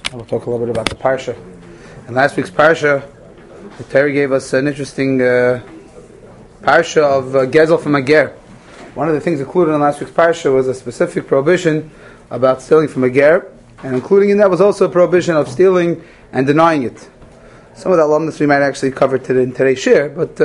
We'll talk a little bit about the Parsha. In last week's Parsha, the Torah gave us an interesting Parsha of Gezel from a Ger. One of the things included in last week's Parsha was a specific prohibition about stealing from a Ger, and including in that was also a prohibition of stealing and denying it. Some of the alumnus we might actually cover today in today's share, but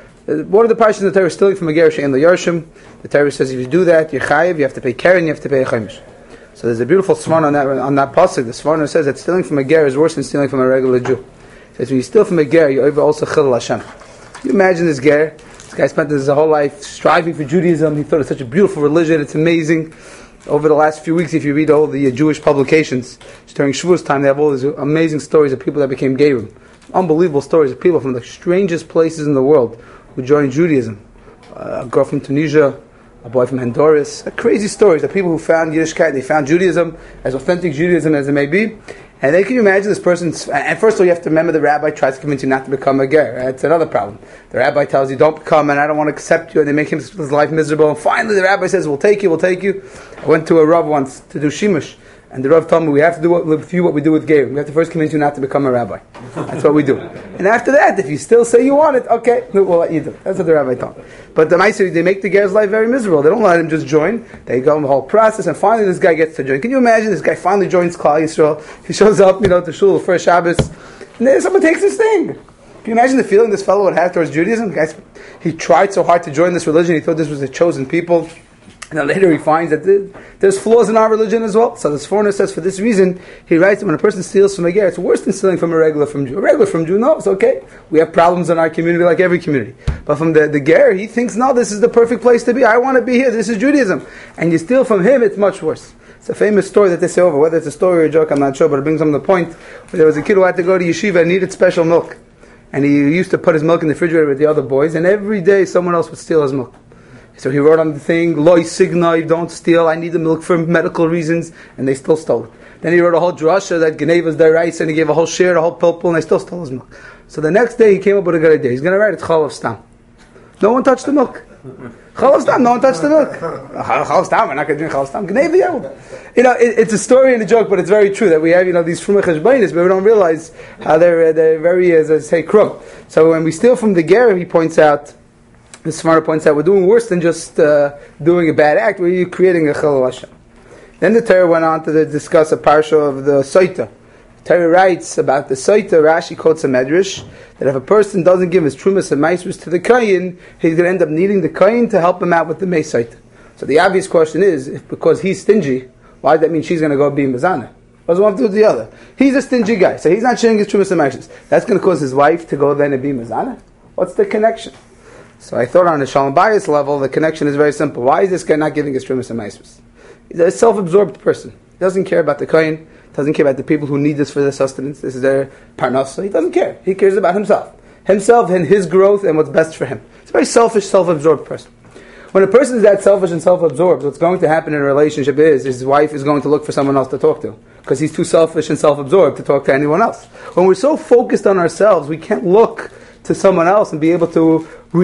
one of the Parshas in the Torah is stealing from a Ger she'en lo yarshim. The Torah says if you do that, you're chayiv, you have to pay keren, you have to pay a chaimish. So there's a beautiful svarna on that pasuk. The svarna says that stealing from a ger is worse than stealing from a regular Jew. It says when you steal from a ger, you also chilul Hashem. You imagine this ger. This guy spent his whole life striving for Judaism. He thought it was such a beautiful religion. It's amazing. Over the last few weeks, if you read all the Jewish publications during Shavuos time, they have all these amazing stories of people that became gerim. Unbelievable stories of people from the strangest places in the world who joined Judaism. A girl from Tunisia, a boy from Honduras. Crazy stories of people who found Yiddishkeit, they found Judaism, as authentic Judaism as it may be. And then can you imagine this person, and first of all you have to remember the rabbi tries to convince you not to become a ger. That's another problem. The rabbi tells you don't become, and I don't want to accept you, and they make his life miserable. And finally the rabbi says, we'll take you. I went to a Rav once to do Shimush, and the Rav told me we have to do with you what we do with ger. We have to first convince you not to become a rabbi. That's what we do. And after that, if you still say you want it, okay, we'll let you do it. That's what the rabbi told me. But the Maaseh, they make the ger's life very miserable. They don't let him just join. They go in the whole process, and finally this guy gets to join. Can you imagine this guy finally joins Klal Yisrael? He shows up, to shul for a Shabbos, and then someone takes his thing. Can you imagine the feeling this fellow would have towards Judaism? Guys, he tried so hard to join this religion. He thought this was the chosen people. And then later he finds that there's flaws in our religion as well. So this foreigner says for this reason, he writes that when a person steals from a ger, it's worse than stealing from a regular from Jew. A regular from Jew, no, it's okay. We have problems in our community like every community. But from the ger, he thinks, no, this is the perfect place to be. I want to be here. This is Judaism. And you steal from him, it's much worse. It's a famous story that they say over. Whether it's a story or a joke, I'm not sure, but it brings them to the point where there was a kid who had to go to yeshiva and needed special milk. And he used to put his milk in the refrigerator with the other boys, and every day someone else would steal his milk. So he wrote on the thing, Loi signai, don't steal, I need the milk for medical reasons, and they still stole it. Then he wrote a whole drasha that Geneva is their rights, and he gave a whole share, a whole pilpul, and they still stole his milk. So the next day he came up with a good idea. He's going to write it Chalav Stam. No one touched the milk. Chalav Stam, no one touched the milk. Chalav Stam, we're not going to drink Chalav Stam. Geneva, it's a story and a joke, but it's very true that we have, these Frumei Cheshbainis, but we don't realize how they're very, as I say, crook. So when we steal from the ger, he points out, the Smara points out, we're doing worse than just doing a bad act. We're creating a chilul Hashem. Then the Torah went on to discuss a parsha of the Soita. The Torah writes about the Soita. Rashi quotes a medrash that if a person doesn't give his trumas and maasros to the kohen, he's going to end up needing the kohen to help him out with the mei Soita. So the obvious question is, if because he's stingy, why does that mean she's going to go be mezana? What does one have to do with the other? He's a stingy guy, so he's not sharing his trumas and maasros. That's going to cause his wife to go then and be mezana? What's the connection? So I thought on a Shalom Bayis level, the connection is very simple. Why is this guy not giving his trumas and maasros? He's a self-absorbed person. He doesn't care about the kohen, doesn't care about the people who need this for their sustenance. This is their parnasa. He doesn't care. He cares about himself. Himself and his growth and what's best for him. It's a very selfish, self-absorbed person. When a person is that selfish and self-absorbed, what's going to happen in a relationship is his wife is going to look for someone else to talk to. Because he's too selfish and self-absorbed to talk to anyone else. When we're so focused on ourselves, we can't look to someone else and be able to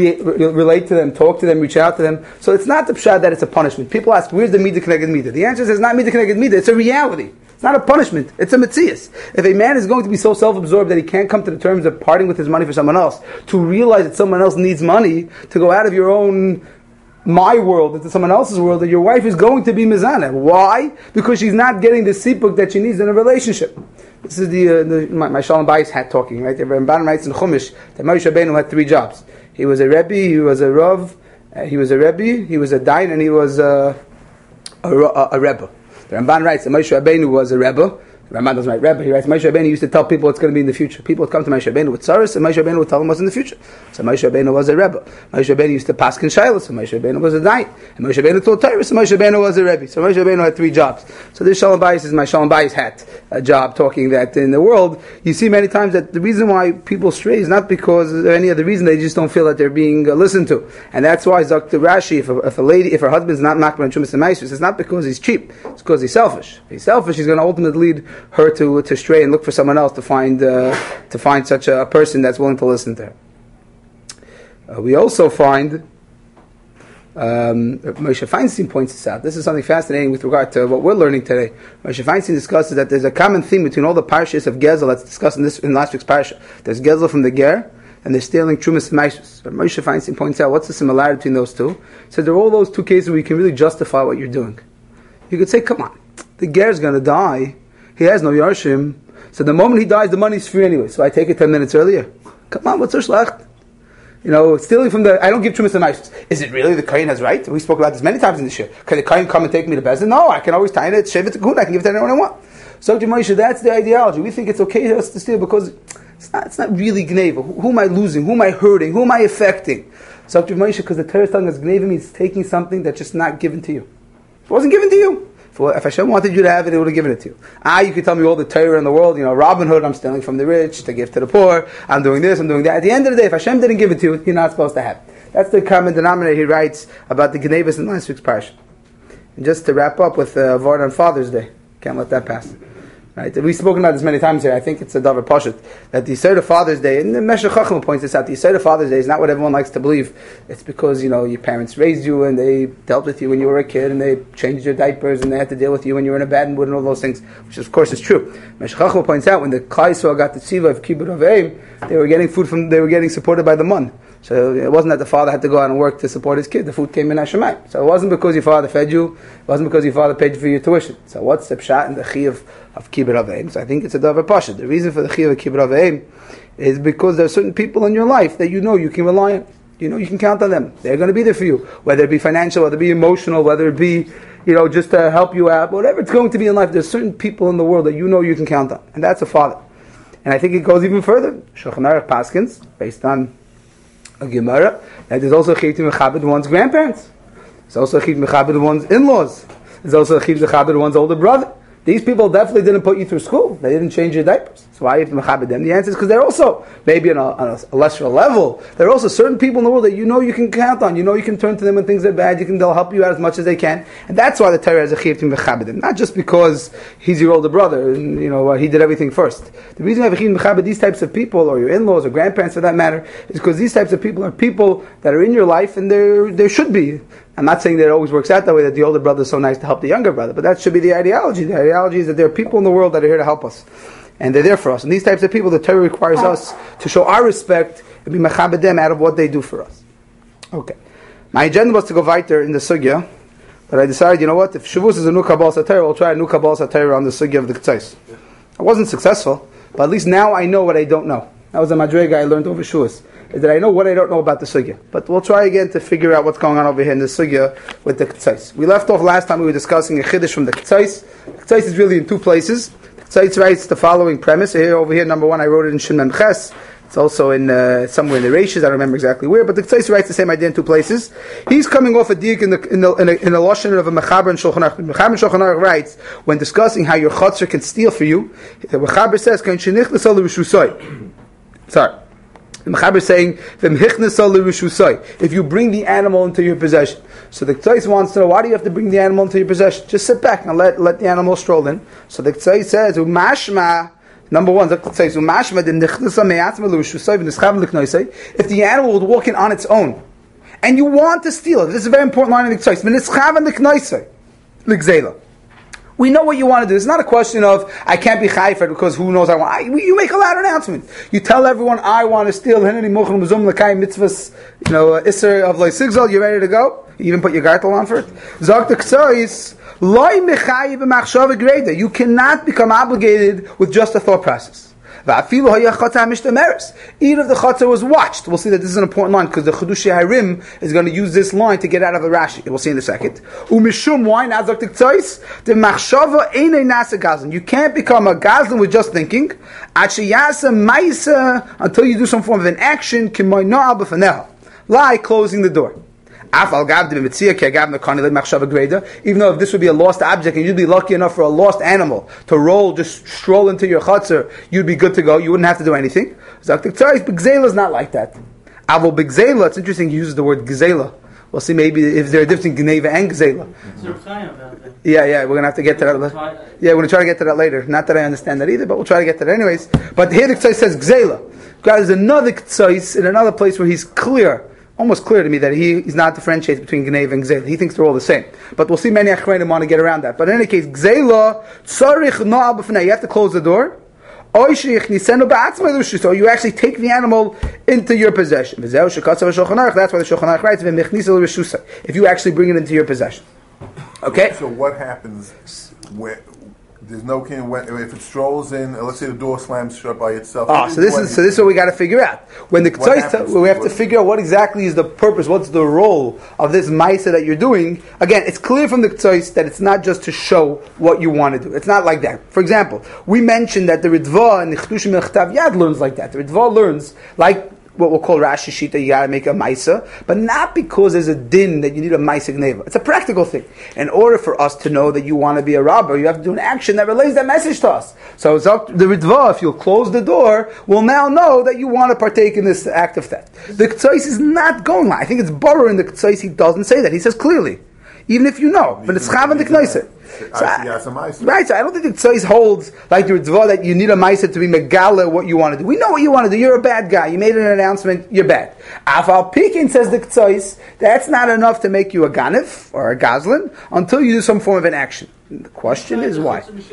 relate to them, talk to them, reach out to them. So it's not the pshat that it's a punishment. People ask, where's the midah keneged midah? The answer is it's not midah keneged midah. It's a reality. It's not a punishment. It's a metzias. If a man is going to be so self-absorbed that he can't come to the terms of parting with his money for someone else, to realize that someone else needs money, to go out of your own my world into someone else's world, that your wife is going to be mezana. Why? Because she's not getting the sipuk that she needs in a relationship. This is my Shalom Bayis hat talking, right? The Ramban writes in Chumash that Moshe Rabbeinu had 3 jobs. He was a Rebbe, he was a Rav, he was a Rebbe, he was a Dain, and he was a Rebbe. The Ramban writes that Moshe Rabbeinu was a Rebbe. The Ramban doesn't write Rebbe, he writes Moshe Rabbeinu used to tell people what's going to be in the future. People would come to Moshe Rabbeinu with tzaros, and Moshe Rabbeinu would tell them what's in the future. So Moshe Rabbeinu was a Rebbe. Moshe Rabbeinu used to paskin shaylos, so Moshe Rabbeinu was a Dain. And Moshe Rabbeinu taught Torah, so Moshe Rabbeinu was a Rebbe. So Moshe Rabbeinu had 3 jobs. So this Shalom Bayis is my Shalom Bayis hat, a job talking that in the world, you see many times that the reason why people stray is not because of any other reason, they just don't feel that they're being listened to. And that's why Dr. Rashi, if her husband's not makbar on trumas and maasros, it's not because he's cheap, it's because he's selfish. If he's selfish, he's going to ultimately lead her to stray and look for someone else to find such a person that's willing to listen to her. We also find Moshe Feinstein points this out. This is something fascinating with regard to what we're learning today. Moshe Feinstein discusses that there's a common theme between all the parshas of Gezel that's discussed in last week's parsha. There's Gezel from the Ger, and they're stealing Trumas and Maisus. Moshe Feinstein points out what's the similarity between those two. He says there are all those two cases where you can really justify what you're doing. You could say, come on, the Ger is going to die. He has no Yarshim. So the moment he dies, the money's free anyway. So I take it 10 minutes earlier. Come on, what's so schlecht? Stealing from I don't give Trumas and Maisus. Is it really the Kohen has right? We spoke about this many times in this year. Can the Kohen come and take me to Bezdin? No, I can always tie it, shave it to Kuhn, I can give it to anyone I want. So to Moshe, that's the ideology. We think it's okay for us to steal because it's not really Gneva. Who am I losing? Who am I hurting? Who am I affecting? So to Moshe, because the Torah is telling us Gneva means taking something that's just not given to you. It wasn't given to you. If Hashem wanted you to have it, He would have given it to you. You could tell me all the Torah in the world, Robin Hood, I'm stealing from the rich to give to the poor, I'm doing this, I'm doing that. At the end of the day, if Hashem didn't give it to you, you're not supposed to have it. That's the common denominator he writes about the Gnevas in last week's parsha. And just to wrap up with Vard on Father's Day, can't let that pass. Right? We've spoken about this many times here. I think it's a Davar Pashut that the Yisrael of Father's Day, and the Meshech Chacham points this out, the Yisrael of Father's Day is not what everyone likes to believe. It's because, your parents raised you and they dealt with you when you were a kid and they changed your diapers and they had to deal with you when you were in a bad mood and all those things, which of course is true. Meshech Chacham points out when the Klal Yisrael got the Tziva of Kibbutz Avim, they were getting supported by the Mun. So it wasn't that the father had to go out and work to support his kid. The food came in Hashemayim. So it wasn't because your father fed you. It wasn't because your father paid you for your tuition. So what's the pshat and the chiyuv of kibbut avim? So I think it's a davar pashut. The reason for the chiyuv of kibbut avim is because there are certain people in your life that you can rely on. You can count on them. They're going to be there for you. Whether it be financial, whether it be emotional, whether it be, just to help you out, whatever it's going to be in life, there's certain people in the world that you can count on. And that's a father. And I think it goes even further. Shulchan Aruch Paskins, based on a Gemara, and there's also a chiyuv to mechabed one's grandparents. There's also a chiyuv to mechabed one's in-laws. There's also a chiyuv to mechabed one's older brother. These people definitely didn't put you through school. They didn't change your diapers. So why you have to mechabed them? The answer is because they're also, maybe on a lesser level, there are also certain people in the world that you can count on. You can turn to them when things are bad. They'll help you out as much as they can. And that's why the Torah has a chiyuv to mechabed them. Not just because he's your older brother and he did everything first. The reason I have a chiyuv to mechabed these types of people, or your in-laws or grandparents for that matter, is because these types of people are people that are in your life and there should be. I'm not saying that it always works out that way, that the older brother is so nice to help the younger brother, but that should be the ideology. The ideology is that there are people in the world that are here to help us. And they're there for us. And these types of people, the Torah requires us to show our respect and be mechabed them out of what they do for us. Okay. My agenda was to go weiter in the sugya, but I decided, if Shavuos is a new Kabbalah Satira, I'll try a new Kabbalah Satira on the sugya of the Ketzos. I wasn't successful, but at least now I know what I don't know. That was a Madrega I learned over Shavuos. Is that I know what I don't know about the sugya. But we'll try again to figure out what's going on over here in the sugya with the Ketzos. We left off last time we were discussing a chiddush from the Ketzos. The Ketzos is really in two places. The Ketzos writes the following premise. Over here, number one, I wrote it in Shin Mem Ches. It's also in somewhere in the Reishis. I don't remember exactly where, but the Ketzos writes the same idea in two places. He's coming off a diuk in the lashon of a Mechaber and Shulchan Aruch. Mechaber and Shulchan Aruch writes when discussing how your chotzer can steal for you. The Mechaber says, "Kan shenich l'sol l'rishusoi." Sorry. The Mechaber is saying, if you bring the animal into your possession. So the Ketzos wants to know, why do you have to bring the animal into your possession? Just sit back and let the animal stroll in. So the Ketzos says, number one, the Ketzos says, if the animal would walk in on its own, and you want to steal it, this is a very important line in the Ketzos, we know what you want to do. It's not a question of, I can't be chayfer because who knows I want. You make a loud announcement. You tell everyone, I want to steal, mitzvahs, Isser of Sigzal, you ready to go? You even put your gartel on for it. Zog the Ketzos, you cannot become obligated with just a thought process. Even if the chatzah was watched, we'll see that this is an important line because the Chedushei Harim is going to use this line to get out of the Rashi. We'll see in a second. Why not the Ketzos? The machshava einay nasa gazlan. You can't become a gazlan with just thinking. Until you do some form of an action, like closing the door. Even though if this would be a lost object and you'd be lucky enough for a lost animal to just stroll into your chutzner, you'd be good to go. You wouldn't have to do anything. B'gzela is not like that. Avol b'gzela, it's interesting he uses the word gzela. We'll see maybe if there are different gneva and gzela. Yeah, we're going to have to get to that. Yeah, we're going to try to get to that later. Not that I understand that either, but we'll try to get to that anyways. But here the Ketzos says gzela. There's another Ketzos in another place where he's clear almost clear to me that he's not differentiating between Gneva and Gzela. He thinks they're all the same. But we'll see many Achronim want to get around that. But in any case, Gzela, tzarich no'al b'fnei. You have to close the door. Or you actually take the animal into your possession. That's why the Shulchan Aruch writes, if you actually bring it into your possession. Okay? So what happens when there's no king if it strolls in? Let's say the door slams shut by itself. So this is what we got to figure out. When the Ktsois, we have to figure out what exactly is the purpose, what's the role of this Maisa that you're doing. Again, it's clear from the Ktsois that it's not just to show what you want to do. It's not like that. For example, we mentioned that the Ritva and the Chetushim and Chtav Yad learns like that. The Ritva learns like what we'll call Rashi Shita, you gotta make a Maisa, but not because there's a din that you need a Maisa Gneva. It's a practical thing. In order for us to know that you want to be a robber, you have to do an action that relays that message to us. So it's up to the Ritva, if you'll close the door, we'll now know that you want to partake in this act of theft. The Ktsois is not going on. I think it's Borer in the Ktsois, he doesn't say that. He says clearly. Even if you know, but it's Chav and the Knesset. Right, so I don't think the Ktsois holds like the Ritva that you need a Maisa to be Megala what you want to do. We know what you want to do. You're a bad guy. You made an announcement. You're bad. Afal Pikin says the Ktsois, that's not enough to make you a Ganif or a Gazlan until you do some form of an action. The question is why. Because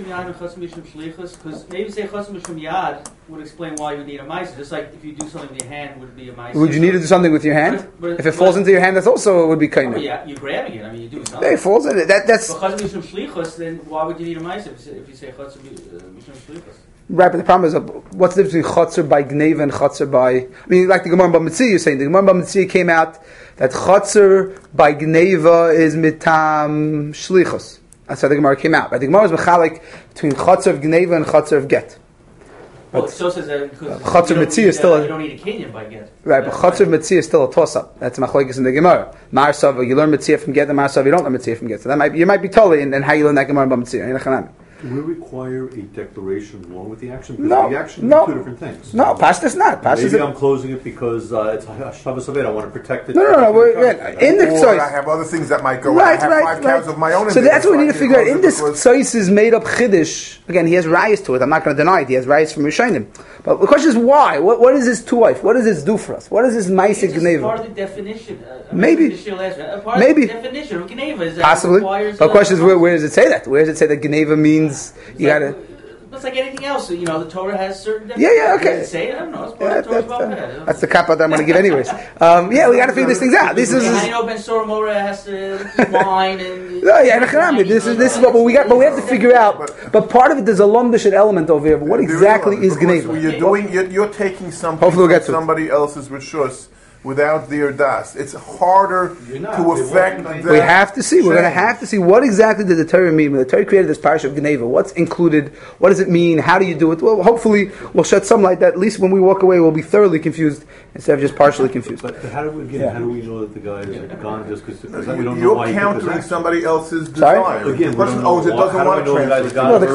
maybe say Chasam Mishum Yad would explain why you need a Maisa. Just like if you do something with your hand, would it be a Maisa? Would you need to do something with your hand? If it falls into your hand, that's also would be kind of. Yeah, you're grabbing it. I mean, you're doing something. It falls in it. That's. But Chasam Mishum Shlichus, then why would you need a Maisa if you say Chasam Mishum Shlichus? Right, but the problem is, what's the difference between Chotzer by Gneva and Chotzer by... I mean, like the Gemara in Bava Metzia, you're saying. The Gemara in Bava Metzia came out that Chotzer by Gneva is mitam Shlichus. That's how the Gemara came out. Right? The Gemara is mechalik between Chotzer of Gneva and Chotzer of Get. Well, it still says that because Chotzer Metzia is still... You don't need a Kenyan by Get. Right, but Chotzer Metzia is still a toss-up. That's machlokes in the Gemara. Mar Sava, you learn Metzia from Get, and Mar Sava, you don't learn Metzia from Get. So that you might be totally in how you learn that Gemara in Bava Metzia. Do we require a declaration along with the action? No, the action no, two different things. No, Pashtas not. Maybe I'm closing it because it's Shabbos Aved. I want to protect it. No. In the Ktsois, I have other things that might go. Right, I have 5 cows of my own. So that's what we need to figure out. In this Ktsois is made up Chiddush. Again, he has rayas to it. I'm not going to deny it. He has rayas from Rishonim. But the question is why? What is this two-wife? What does this do for us? What is this Maisik Gneva? Part of the definition. Maybe. Maybe. The definition of Gneva is that possibly. But the question is, where does it say that? Where does it say that Gneva means you got to... It's like anything else. The Torah has certain definitions. Yeah, okay. Does it say it? I don't know. It's part of the Torah. That's the kappa that I'm going to give anyways. We got to figure these things out. This is... I know Ben Sora Mora has to wine and... This is what we got, but we have to figure out. But part of it, there's a lumdishet element over here. But what exactly is Gneva? You're taking something from somebody else's rishus without their das. It's harder to affect the... We have to see. We're going to have to see what exactly did the Torah mean. When the Torah created this parish of Gneva, what's included? What does it mean? How do you do it? Well, hopefully we'll shed some light that at least when we walk away we'll be thoroughly confused instead of just partially confused. But how do we know that the guy is gone just because we don't know You're why he countering somebody else's desire. Again, the person owns it, doesn't want to transfer. No, the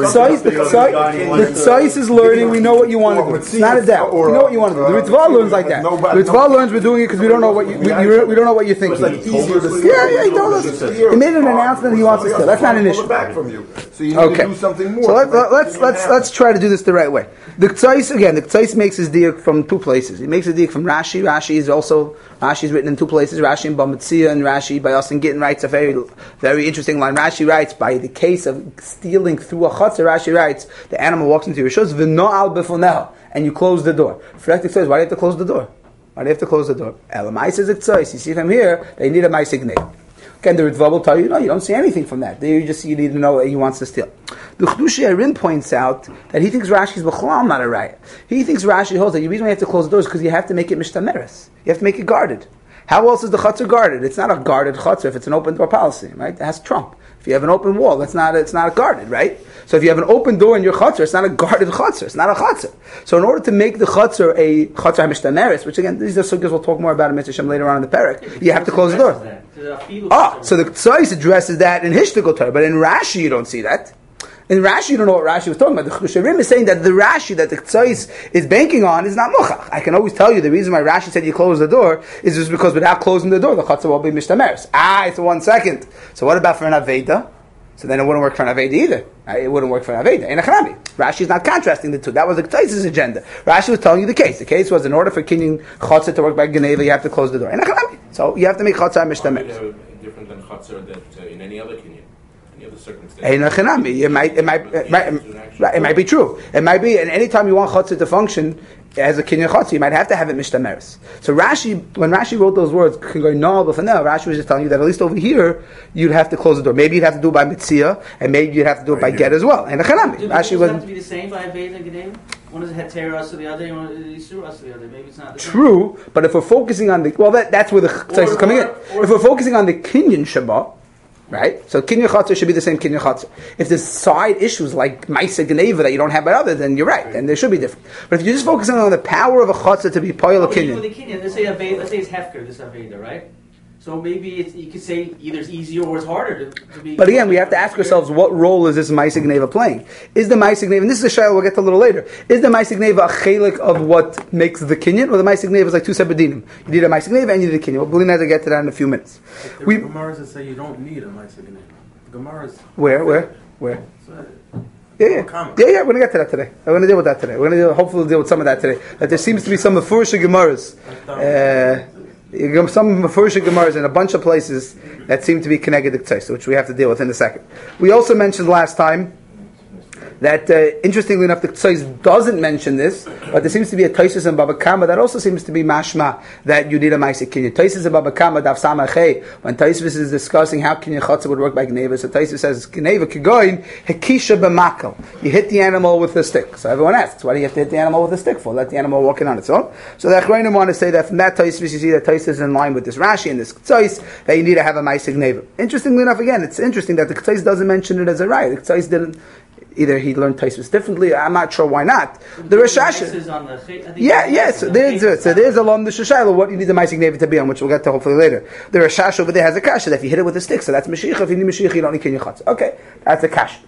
Ksais is learning. We know what you want to do. It's not a doubt. We know what you want to do. The Ritva learns like that. The Ritva learns we're doing it because we don't know what we don't know what you're thinking. He told us. He made an announcement he wants to steal. That's not an issue. Back from you. So you need to do something more. So let's try to do this the right way. The Ktsois makes his diak from 2 places. He makes a diak from Rashi. Rashi is written in 2 places. Rashi in Bava Metzia and Rashi by Austin Gittin writes a very, very interesting line. Rashi writes, by the case of stealing through a chutzner, Rashi writes, the animal walks into your shoes, v'no'al b'foneha, and you close the door. Frechtik says, why do you have to close the door? Why do you have to close the door? Elamai says it's Ktsois. You see from here, they need a Maisik Gneva. Again, the Ritva will tell you, no, you don't see anything from that. You need to know what he wants to steal. The Chedushi Arin points out that he thinks Rashi is b'chalal not a raya. He thinks Rashi holds that the reason why you have to close the doors is because you have to make it mishtameres. You have to make it guarded. How else is the chutzner guarded? It's not a guarded chutzner if it's an open door policy, right? It has trump. If you have an open wall, it's not guarded, right? So if you have an open door in your chutzner, it's not a guarded chutzner. It's not a chutzner. So in order to make the chutzner a chutzner hamishtameres, which again, these are sugyas we'll talk more about in Mitzvah Shem later on in the parak, you have to close the door. So the Ktsois addresses that in Hishtikol Torah, but in Rashi you don't see that. In Rashi, you don't know what Rashi was talking about. The Chusharim is saying that the Rashi that the Ktsois is banking on is not Mochach. I can always tell you the reason why Rashi said you close the door is just because without closing the door, the Chatzah will be Mishtameres. It's 1 second. So what about for an Aveda? So then it wouldn't work for an Aveda either. It wouldn't work for Aveda. In Achanami, Rashi is not contrasting the two. That was the Ktaisa's agenda. Rashi was telling you the case. The case was in order for Kinyan Chatzah to work by Geneva, you have to close the door. In Achanami, so you have to make Chatzah Mishtameres. Different than Chatzah that in any other Kinyan, any other circumstance. In Achanami, it might be true. It might be, and any time you want Chatzah to function as a Kinyan Chatzah, you might have to have it Mishtameres. So Rashi, when Rashi wrote those words, Rashi was just telling you that at least over here, you'd have to close the door. Maybe you'd have to do it by Mitzia, and maybe you'd have to do it by Get as well. And Achanami, Rashi wasn't have to be the same by Aveda and Geneva? One is Heteros to the other, one is Isur to the other. Maybe it's not the same. True, but if we're focusing on that's where the Ktaisa's is coming in. If we're focusing on the Kinyan Shabbat, right? So Kinyan Chatzah should be the same Kinyan Chatzah. If there's side issues like Maisa Geneva that you don't have by others, then you're right, then they should be different. But if you're just focusing on the power of a Chatzah to be Poyel a Kinyan. Let's say it's Hefker, this Aveda, right? So maybe you could say either it's easier or it's harder to be... But again, we have to ask ourselves, what role is this Maisa Geneva playing? Is the Maisa Geneva, and this is a shayla we'll get to a little later, is the Maisa Geneva a chelik of what makes the Kinyan, or the Maisa Geneva is like two separate dinim? You need a Maisa Geneva and you need a Kinyan. We'll have to get to that in a few minutes. There are Gemaras that say you don't need a Maisa Geneva. Gemaras... Where? Yeah, we're going to get to that today. We're going to deal with that today. We're going to hopefully deal with some of that today. That there seems to be some Mefurish Gemaras. Some Mefurish Gemaras in a bunch of places that seem to be connected to Ktaisa's, which we have to deal with in a second. We also mentioned last time that, interestingly enough, the Ktaisa's doesn't mention this, but there seems to be a Taisus and Baba Kama that also seems to be mashma that you need a Maisa Kinyan. Taisus and Baba Kama, Daf Samachei, when Taisus is discussing how Kinyan Chatzah would work by Geneva, so Taisus says, Geneva Kigoin, Hekisha B'makal. You hit the animal with a stick. So everyone asks, why do you have to hit the animal with a stick for? Let the animal walk in on its own. So the Achrayim want to say that from that Taisus, you see that Taisus is in line with this Rashi and this Ktaisa's, that you need to have a Maisa Geneva. Interestingly enough, again, it's interesting that the Ktaisa's doesn't mention it as a right. The Ktaisa's didn't. Either he learned Taisus differently. I'm not sure why not. The Rashash. So there's a Lam the Shashayla. What you need the Maisa Geneva to be on, which we'll get to hopefully later. The Rashash over there has a kasha that if you hit it with a stick, so that's Mashiach. If you need Mashiach, you don't need Kinyan Chatzah. Okay, that's a kasha.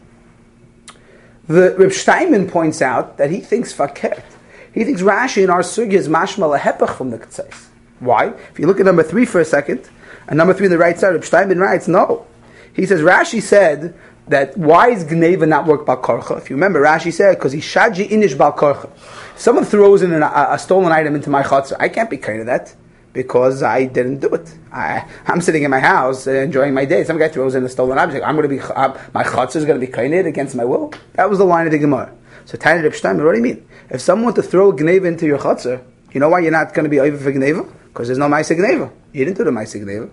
The Reb Steinman points out that he thinks fakert. He thinks Rashi in our sugya is mashma lahepach from the Ktaisa's. Why? If you look at number 3 for a second, and number 3 on the right side, Reb Steinman writes no. He says Rashi said that why is Gneva not work Bal Korcha? If you remember, Rashi said, because he shaji inish Bal Korcha. If someone throws in a stolen item into my chatzah, I can't be kind of that, because I didn't do it. I'm sitting in my house enjoying my day. Some guy throws in a stolen object. I'm going to be, my chatzah is going to be kind against my will. That was the line of the Gemara. So Tanya Reb Steinman, what do you mean? If someone wants to throw Gneva into your chatzah, you know why you're not going to be over for Gneva? Because there's no Maisa Gneva. You didn't do the Maisa Gneva.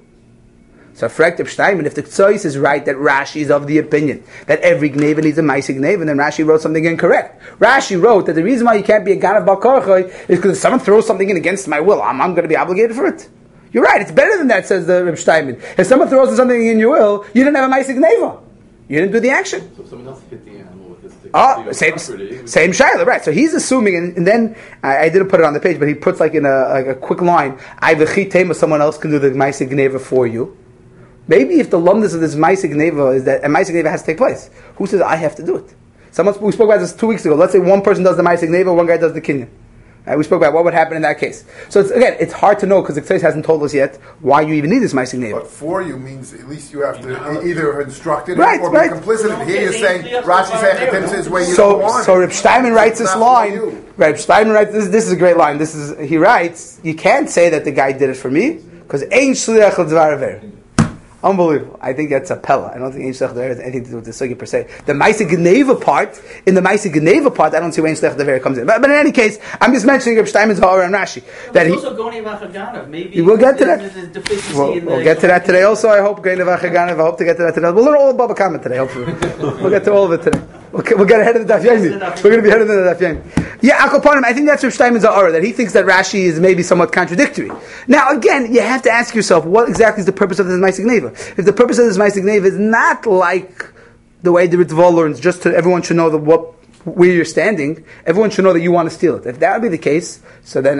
So Frekt Reb Steinman, if the Ktaisa's is right that Rashi is of the opinion that every Gneva needs a Maisa Gneva, then Rashi wrote something incorrect. Rashi wrote that the reason why you can't be a Ganav Bal Korcha is because if someone throws something in against my will, I'm going to be obligated for it. You're right, it's better than that, says the Reb Steinman. If someone throws something in your will, you didn't have a Maisa Gneva. You didn't do the action. So if someone else hit the animal with his stick. Same Shaila, right. So he's assuming, and then, I didn't put it on the page, but he puts like in a quick line, someone else can do the Maisa Gneva for you. Maybe if the lumdus of this Maisa Gneva is that a Maisa Gneva has to take place, who says I have to do it? We spoke about this 2 weeks ago. Let's say one person does the Maisa Gneva, one guy does the Kinyan. We spoke about what would happen in that case. So it's hard to know because the Ktaisa's hasn't told us yet why you even need this Maisa Gneva. But for you means at least you have to either instruct it or be complicit in it. Here you're saying, Rashi saying says where you don't want it. So Reb Steinman writes this line. Reb Steinman writes this is a great line. He writes, you can't say that the guy did it for me because ein shliach l'dvar aver. Unbelievable. I think that's a pella. I don't think Ein Shlech Dever has anything to do with the Sugi per se. The Maisa Geneva part, I don't see where Ein Shlech Dever comes in. But in any case, I'm just mentioning Reb Steinman's Ha'or and Rashi. That also Goni Vachaganav. Maybe we'll get to that. We'll get to that today also. I hope Goni Vachaganav. I hope to get to that today. We'll learn all of Baba Kama today, hopefully. We'll get to all of it today. We'll get ahead of the Daf Yomi. We're going to be ahead of the Daf Yomi. Yeah, Akoponim, I think that's Reb Steinman's Ha'or, that he thinks that Rashi is maybe somewhat contradictory. Now, again, you have to ask yourself, what exactly is the purpose of this Maisa Geneva? If the purpose of this Maisa Geneva is not like the way the Ritva learns, just to everyone should know where you're standing, everyone should know that you want to steal it. If that would be the case, so then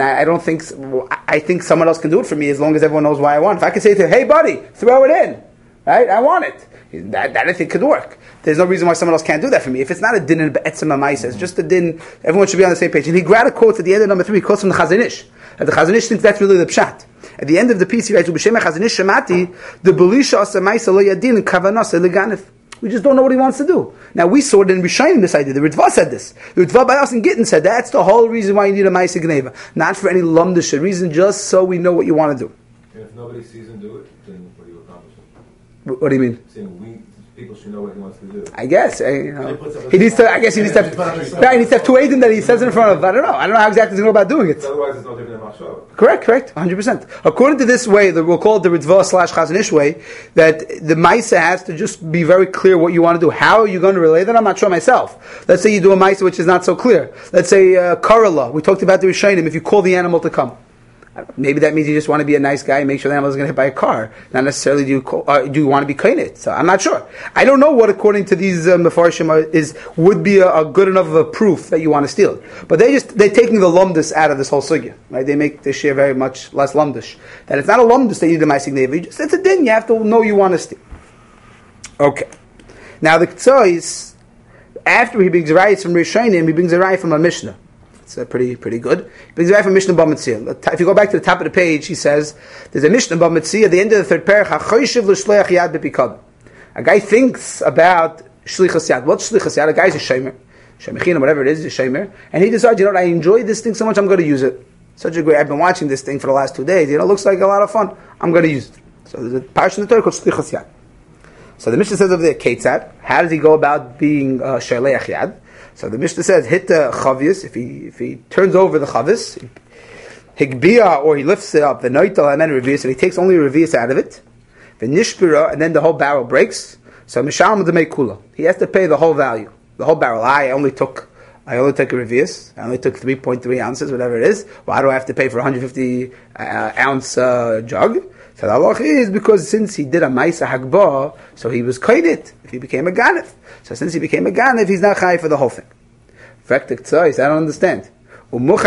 I think someone else can do it for me as long as everyone knows why I want it. If I could say to him, hey buddy, throw it in, right? I want it. That I think could work. There's no reason why someone else can't do that for me. If it's not a din in be'etzem ha'maisa, it's just a din, everyone should be on the same page. And he grabbed a quote at the end of number 3, he quotes from the Chazon Ish. And the Chazon Ish thinks that's really the pshat. At the end of the piece, he writes, "Ub'shem Chazon Ish shemati the belisha asa maisa lo yadin kavanasa leganif." We just don't know what he wants to do. Now we saw it in Rishonim, this idea. The Ritva said this. The Ritva by us in Gittin said that's the whole reason why you need a Ma'aseh Gneva. Not for any lumdish reason, just so we know what you want to do. And if nobody sees him do it, then what do you accomplish? What do you mean? Saying people should know what he wants to do. I guess. He needs to. I guess he needs to have. He needs to have two agents that he says in front of. I don't know how exactly he's going to go about doing it. Otherwise, it's no different than Machshava. Correct, 100%. According to this way, we'll call it the Ritva / Chazon Ish way, that the Maisa has to just be very clear what you want to do. How are you going to relay that? I'm not sure myself. Let's say you do a Maisa which is not so clear. Let's say Karala. We talked about the Rishonim. If you call the animal to come. Maybe that means you just want to be a nice guy and make sure the animal isn't going to hit by a car. Not necessarily do you want to be kainit. So I'm not sure. I don't know what, according to these mefarshim, would be a good enough of a proof that you want to steal. But they're taking the lumdus out of this whole sugya. Right? They make the share very much less lumdish. That it's not a lumdus that you need the ma'aseh gneva. It's a din. You have to know you want to steal. Okay. Now the Ktsois, after he brings a raya from Rishonim, he brings a raya from a Mishnah. It's pretty good. He brings it right from Mishnah B'Metzia. If you go back to the top of the page, he says, there's a Mishnah B'Metzia at the end of the third parach, a guy thinks about shlichas yad. What's shlichas yad? A guy's a shemer, shemechinah, whatever it is, a shemer, and he decides, I enjoy this thing so much, I'm going to use it. Such a great, I've been watching this thing for the last 2 days, it looks like a lot of fun, I'm going to use it. So there's a parasha in the Torah called shlichas yad. So the Mishnah says over there, Ketzad, how does he go about being shaleach yad? So the Mishnah says, hit the chavius, if he turns over the chavis, higbia, or he lifts it up, the noital, and then revius, and he takes only revius out of it, the nishpira, and then the whole barrel breaks, so misham de kula. He has to pay the whole value, the whole barrel. I only took a revius, I only took 3.3 ounces, whatever it is. Why do I have to pay for 150 ounce jug? So the halach is because since he did a ma'aseh hagbah, so he was kainit, if he became a ganef. So since he became a ganef, he's not chai for the whole thing. I don't understand. I don't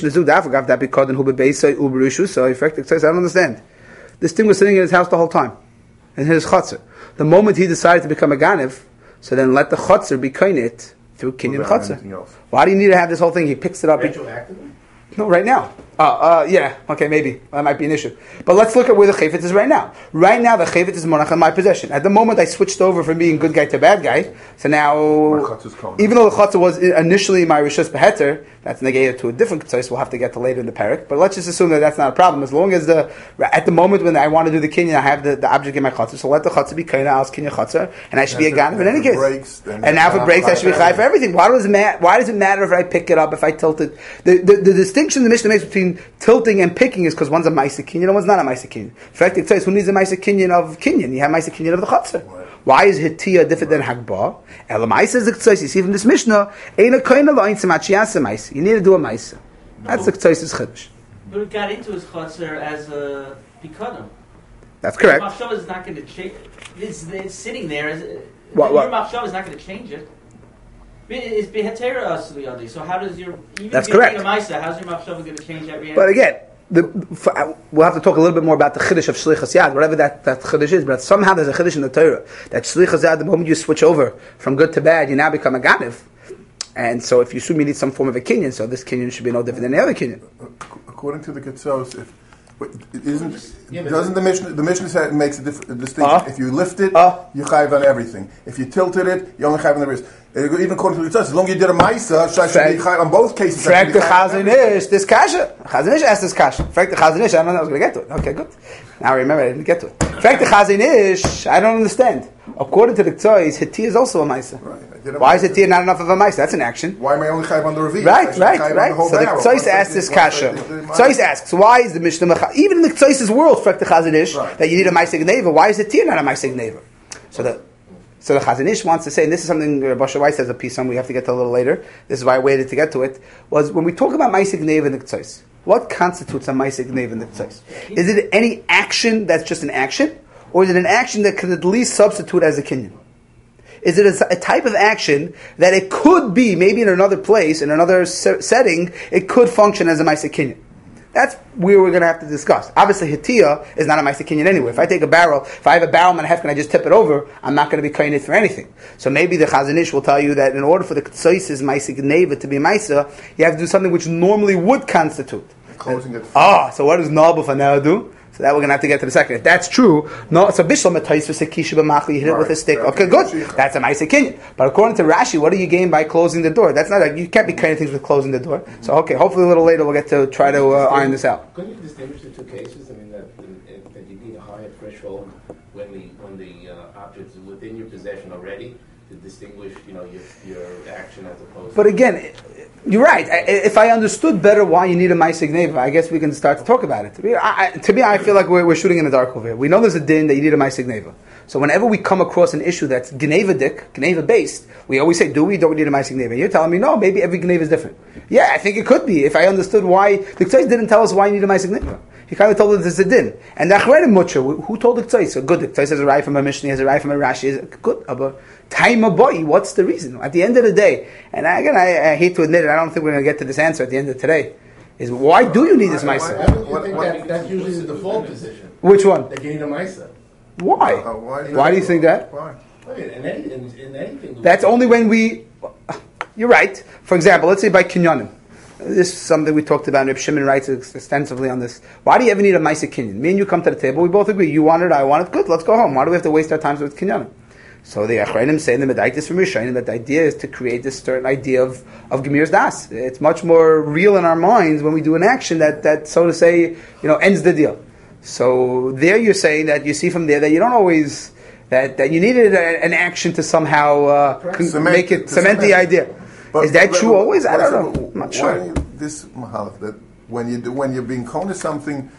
understand. This thing was sitting in his house the whole time, in his chutzner. The moment he decided to become a ganef, so then let the chutzner be kainit through kinyan chutzner. Why do you need to have this whole thing? He picks it up. No, right now. Yeah, okay, maybe. That might be an issue. But let's look at where the chayfetz is right now. Right now, the chayfetz is monach in my possession. At the moment I switched over from being good guy to bad guy, so now, even though the chatzah was initially my rishus beheter, that's negated to a different ktsois, we'll have to get to later in the parak, but let's just assume that that's not a problem, as long as at the moment when I want to do the kinyan, I have the object in my chatzah, so let the chatzah be kaina als kinyan chatzah, and I should be a ganav in any case. And now if it breaks, I should be chai for everything. Why does it matter if I pick it up, if I tilt it? The distinction the Mishnah makes between tilting and picking is because one's a ma'aseh kinyan and one's not a ma'aseh kinyan. In fact, it says, who needs a ma'aseh kinyan of kinyan? You have ma'aseh kinyan of the chatzah. Why is hitiyah different than hagbah? Elamai says the ktsois. You see from this Mishnah, eina koina lo ein tzimachiyasa ma'aseh. You need to do a ma'aseh. That's the ktsois' chiddush. But it got into his chatzar as a pikadon. That's correct. Your machshava is not going to change. It's sitting there. What? Your machshava is not going to change it. It's behetera asli. So how does your That's correct. How's your machshava going to change that reality? But again, we'll have to talk a little bit more about the chiddush of shlichas yad, whatever that chiddush is. But somehow there's a chiddush in the Torah that shlichas yad, the moment you switch over from good to bad, you now become a ganev. And so, if you assume you need some form of a kinyan, so this kinyan should be no different than the other kinyan. According to the Ketzos, doesn't the Mishnah makes a distinction? If you lift it, you chayv on everything. If you tilted it, you only chayv on the wrist. Even according to the Ketzos, as long as you did a ma'isa, should be chayv on both cases. Frag the Chazon Ish, this kasha. Chazon Ish asked this kasha. Frag the Chazon Ish, I don't know I was going to get to it. Okay, good. Now I remember I didn't get to it. Frag the Chazon Ish, I don't understand. According to the Ketzos, hitiyah is also a ma'isa. Right. Why is hitiyah not enough of a ma'isa? That's an action. Why am I only chayv on the revi? Right. So the Ketzos asks this kasha. Ketzos asks, why is the Mishnah, even in the Ketzos' world, frag the Chazon Ish, that you need a ma'isa gneva, why is hitiyah not a ma'isa gneva? So the Chazon Ish wants to say, and this is something Basha Weiss has a piece on, we have to get to a little later, this is why I waited to get to it, was when we talk about ma'isa gneva in the Ketzos, what constitutes a ma'isa gneva in the Ketzos? Is it any action that's just an action? Or is it an action that could at least substitute as a kinyan? Is it a type of action that it could be, maybe in another place, in another setting, it could function as a ma'aseh kinyan? That's where we're going to have to discuss. Obviously, hitiyah is not a ma'aseh kinyan anyway. If I take a barrel, if I have a barrel and a half and I just tip it over, I'm not going to be kainit for anything. So maybe the Chazon Ish will tell you that in order for the ktsois' ma'aseh gneva to be ma'aseh, you have to do something which normally would constitute. Closing it. So what does Nabal Fanel do? So that we're going to have to get to the second. If that's true, no, so Bishlam Matais for Sekisha B'machli, you hit it with a stick. Okay, good. That's a Ma'aseh Kinyan. But according to Rashi, what do you gain by closing the door? That's not you can't be creating things with closing the door. So okay, hopefully a little later we'll get to try to iron this out. Couldn't you distinguish the two cases? I mean, that you need a higher threshold when the object is within your possession already to distinguish, your action as opposed. But again, you're right. If I understood better why you need a Ma'aseh Gneva, I guess we can start to talk about it. To me, I feel like we're shooting in the dark over here. We know there's a din that you need a Ma'aseh Gneva. So whenever we come across an issue that's Gneva based, we always say, don't we need a Ma'aseh Gneva? You're telling me, no, maybe every Gneva is different. Yeah, I think it could be. If I understood why, the K'tzais didn't tell us why you need a Ma'aseh Gneva. He kind of told us there's a din. And the Achreinim Mutscher, who told the K'tzais? So good, the K'tzais has a right from a Mishnah, has a right from a Rashi. Good, but time boy, what's the reason? At the end of the day, and again, I hate to admit it, I don't think we're going to get to this answer at the end of today, is why do you need this Ma'aseh? I think that's usually the default position. Which one? That you need a Ma'aseh. Why? Why do you think that? Why? In anything. That's only when we... You're right. For example, let's say by Kinyanim. This is something we talked about, and Reb Shimon writes extensively on this. Why do you ever need a Ma'aseh Kinyan? Me and you come to the table, we both agree. You want it, I want it. Good, let's go home. Why do we have to waste our time with Kinyanim? So the Achreinim say in the Medaitis from Rishonim that the idea is to create this certain idea of Gemir's Das. It's much more real in our minds when we do an action that so to say, ends the deal. So there you're saying that you see from there that you don't always... That you needed an action to somehow cement the idea. But, is that true always? I don't know. I'm not sure. This mahalach that when you're being koneh something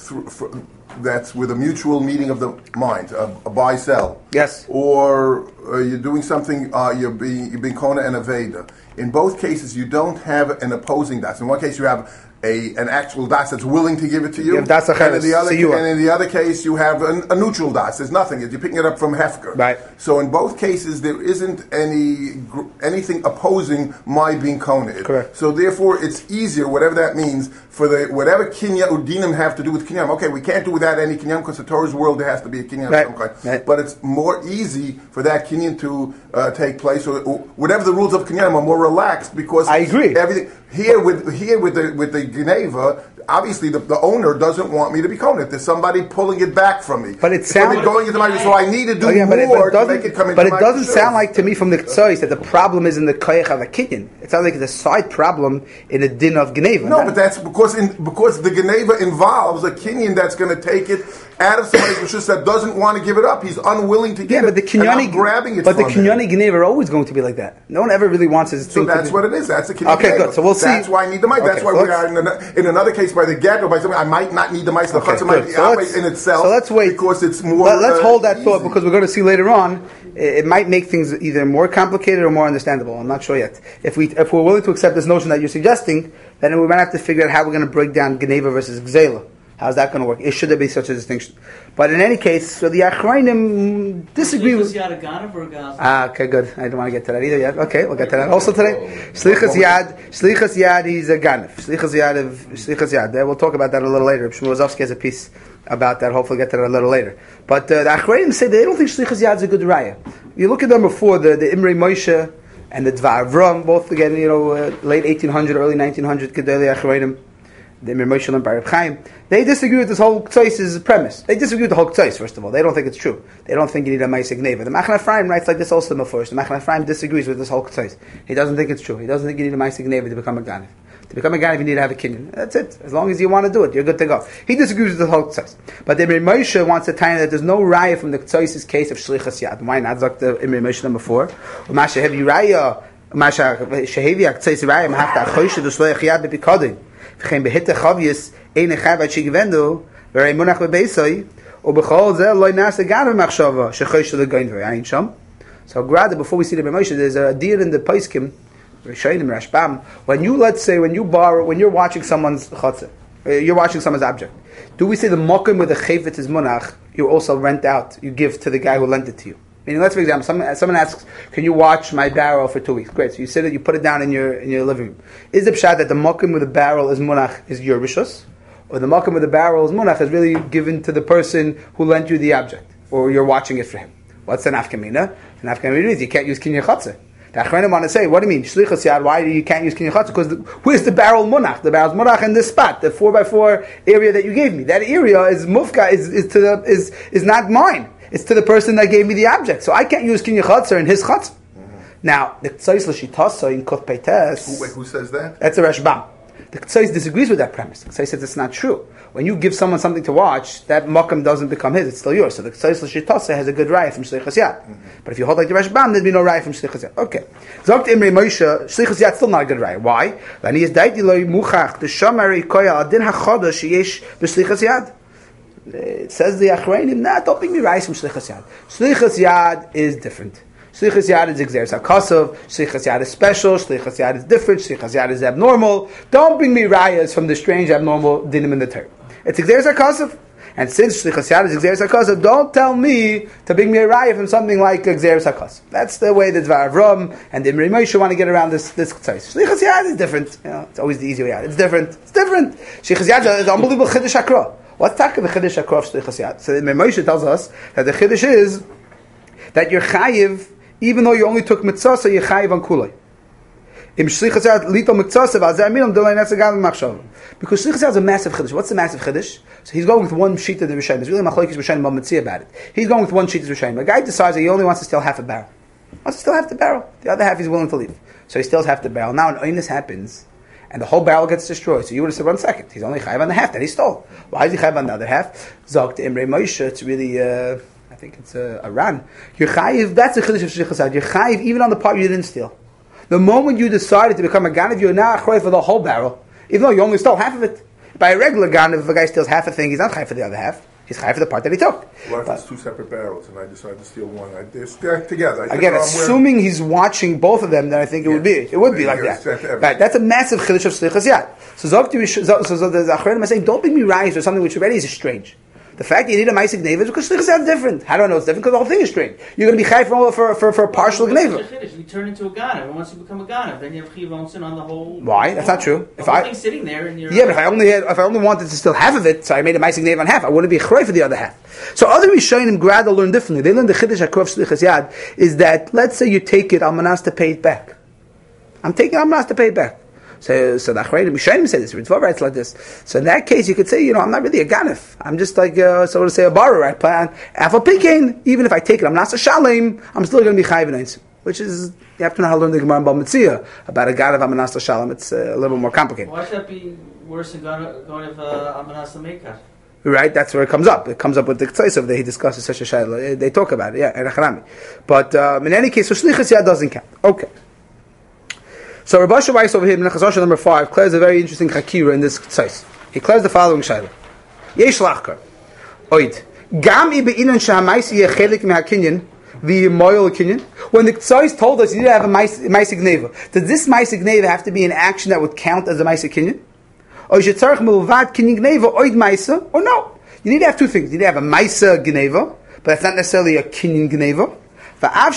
that's with a mutual meeting of the mind, a buy sell. Yes. Or you're doing something you're being koneh and a veda. In both cases, you don't have an opposing das. In one case, you have an actual das that's willing to give it to you. And in the other case, you have a neutral das. There's nothing. You're picking it up from Hefker. Right. So in both cases, there isn't anything opposing my being koneh. Correct. So therefore, it's easier, whatever that means, for whatever kinyan or dinim have to do with kinyan. Okay, we can't do without any kinyan because the Torah's world there has to be a kinyan of some kind. Right. But it's more easy for that kinyan to take place, or whatever the rules of kinyan are more relaxed because I agree. Everything here with the Geneva, obviously the owner doesn't want me to be koneh. There's somebody pulling it back from me. But it sounds going into my so I need to do more to make it come into my. But it doesn't sound like to me from the K'tzais that the problem is in the koyach of a kinyan. It sounds like it's a side problem in the din of Geneva. No, but that's because the Geneva involves a kinyan that's going to take it out of somebody's rishus that doesn't want to give it up. He's unwilling to give but the Kinyani, grabbing it. But the Kinyani Geneva are always going to be like that. No one ever really wants his thing. So that's what it is. That's a Kinyani. Okay, good. So we'll see. That's why I need the mic. That's why we are in another case by the get or by something. I might not need the mic. The chutzah might be out in itself. So let's wait because it's more. Let's hold that easy. thought because we're going to see later on. It might make things either more complicated or more understandable. I'm not sure yet. If we're willing to accept this notion that you're suggesting, then we might have to figure out how we're going to break down Geneva versus Gzela. How's that going to work? Should there be such a distinction? But in any case, so the Achrayim disagree with... okay, good. I don't want to get to that either yet. Okay, we'll get to that also today. Shlichas Yad, he's a Ganef. Shlichas Yad. We'll talk about that a little later. Shmuel Wazowski has a piece about that. Hopefully get to that a little later. But the Achrayim say they don't think Shlichas Yad is a good raya. You look at them before, the Imrei Moshe and the Dvar Avram, both again, late 1800, early 1900, Gedolei Achrayim. The Imrei Moshe and Bar Chaim, they disagree with this whole K'tzais' premise. They disagree with the whole K'tzais, first of all. They don't think it's true. They don't think you need a Ma'aseh Gneva. The Machna Ephraim writes like this also first. The Machna Ephraim disagrees with this whole K'tzais. He doesn't think it's true. He doesn't think you need a Ma'aseh Gneva to become a Ganef. To become a Ganef, you need to have a kinyan. That's it. As long as you want to do it, you're good to go. He disagrees with the whole K'tzais. But the Imrei Moshe wants to tell you that there's no raya from the K'tzais' case of Shlichas Yad. Why not? Like the Imrei Moshe number 4. U'masha hevi raya, u'masha shehevi K'tzais raya, mahafta achoyshe d'shloich Yad b'pikadin. V'chein behite chavyis, ein echavad shigvendu, v'rei munach b'beisoi, u'b'chol zeh loy nasa ganav machshava, shechoyshe l'goyin v'ayin sham. So, rather, before we see the Imrei Moshe, there's a deal in the Paiskim, Rishonim, Rashbam, when you're watching someone's chatzah, you're watching someone's object, do we say the mokim with the chayvit is munach, you also rent out, you give to the guy who lent it to you? Meaning, let's for example, someone asks, can you watch my barrel for 2 weeks? Great, so you sit it, you put it down in your living room. Is the pshat that the mokim with the barrel is munach, is your rishus? Or the mokim with the barrel is munach, is really given to the person who lent you the object? Or you're watching it for him? What's an afkamina? An afkamina is you can't use kinyan chatzah. The Achronim want to say, what do you mean? Shlichus Yad, why you can't use Kinyan Chatzah? Because where's the barrel munach? The barrel's munach in this spot, the 4x4 area that you gave me. That area is mufka, is not mine. It's to the person that gave me the object. So I can't use Kinyan Chatzah in his Chatzah. Now, the K'tzais L'Shitasa in Kuf Peites... Who says that? That's a Rashbam. The K'tzais disagrees with that premise. The K'tzais says it's not true. When you give someone something to watch, that makam doesn't become his, it's still yours. So the K'tzais L'Shitasa has a good raya from Shlichus Yad. But if you hold like the Rashbam, there'd be no raya from Shlichus Yad. Okay. Zogt Imrei Moshe, Shlichus Yad still not a good raya. Why? Lani is daiti lo muchach, the Shomarei Koyal, Adin HaChoda, Sheyesh, B'Shlichus Yad. It says the Achreinim, nah, don't bring me raya from Shlichus Yad. Shlichus Yad is different. Shlichus Yad is Exeris HaKasav, Shlichus Yad is special, Shlichus Yad is different, Shlichus Yad is abnormal. Don't bring me rayas from the strange abnormal dinim in the Torah. It's Exeris HaKasav. And since Shlichus Yad is Exeris HaKasav, don't tell me to bring me a raya from something like Exeris HaKasav. That's the way that Dvar Avram and the Imrei Moshe want to get around this K'tzais. Shlichus Yad is different. It's always the easy way out. It's different. Shlichus Yad is an unbelievable Chiddush HaKra. What's the Chiddush HaKra of Shlichus Yad? So the Imrei Moshe tells us that the Chiddush is that you're chayiv, even though you only took mitzvah, so you're chayiv on kulay. Because shlichus yad is a massive chiddush. What's the massive chiddush? So he's going with one sheet of the Rishayim. There's really machlokes Rishayim Mametzi about it. He's going with one sheet of the Rishayim. A guy decides that he only wants to steal half a barrel. Wants to steal half the barrel. The other half he's willing to leave. So he steals half the barrel. Now an oinus happens, and the whole barrel gets destroyed. So you would have said, 1 second, he's only chayiv on the half that he stole. Why is he chayiv on the other half? Zog to Imrei Moshe, it's really... I think it's a ran. You're chayiv, that's a chiddush of shlichus yad. You're chayiv even on the part you didn't steal. The moment you decided to become a ganav, you're now chayiv for the whole barrel, even though you only stole half of it. By a regular ganav, if a guy steals half a thing, he's not chayiv for the other half. He's chayiv for the part that he took. What if it's 2 separate barrels and I decide to steal one? They're together. Again, assuming he's watching both of them, then I think it would be. It would be like that. Right, that's a massive chiddush of shlichus yad. So the Achronim are saying, don't bring me rayos or something which already is strange. The fact that you need a Maisik Gneva is because Shlichus Yad is different. How do I know it's different? Because the whole thing is strange. You're going to be chayv for a partial Gneva. You turn into a Ganav, and once you become a Ganav, then you have Chiv Onsen on the whole... Why? That's not true. The whole thing's sitting there and you're... Yeah, but if I only wanted to steal half of it, so I made a Maisik Gneva on half, I wouldn't be chayv for the other half. So other Rishonim Grada learn differently. They learn the Chiddush HaKra of Shlichus Yad is that, let's say you take it, I'm manas to pay it back. I'm taking it, I'm manas to pay it back. So the Achreinim Rishonim say this, Ritva writes like this. So in that case, you could say, I'm not really a ganef. I'm just like, so to say, a borrower. Right? Afal Pikein, even if I take it, I'm not a shalem, I'm still going to be chayiv in Einsim. Which is, you have to know how to learn the Gemara in Bava Metzia about a ganef, I'm not a shalem. It's a little bit more complicated. Why should that be worse than going if I'm not a meikar? Right, that's where it comes up. It comes up with the K'tzaisav that he discusses such a shayla. They talk about it, yeah, and Acharami. But in any case, so Shlichus Yad doesn't count. Okay. So Rabbi Asher Weiss over here in Nechazosha number 5 declares a very interesting chakira in this tzais. He declares the following shayla: Yesh lachkar, oid gam I beinan shehamaisi yechelik mehakinyan v'yemoyel kinyan. When the tzais told us you need to have a maisik gneva, did this maisik gneva have to be an action that would count as a maisik kinyan? Or shetzarich melvad kinyan gneva oid maisa? Or no? You need to have 2 things. You need to have a maisa gneva, but that's not necessarily a kinyan gneva. Even though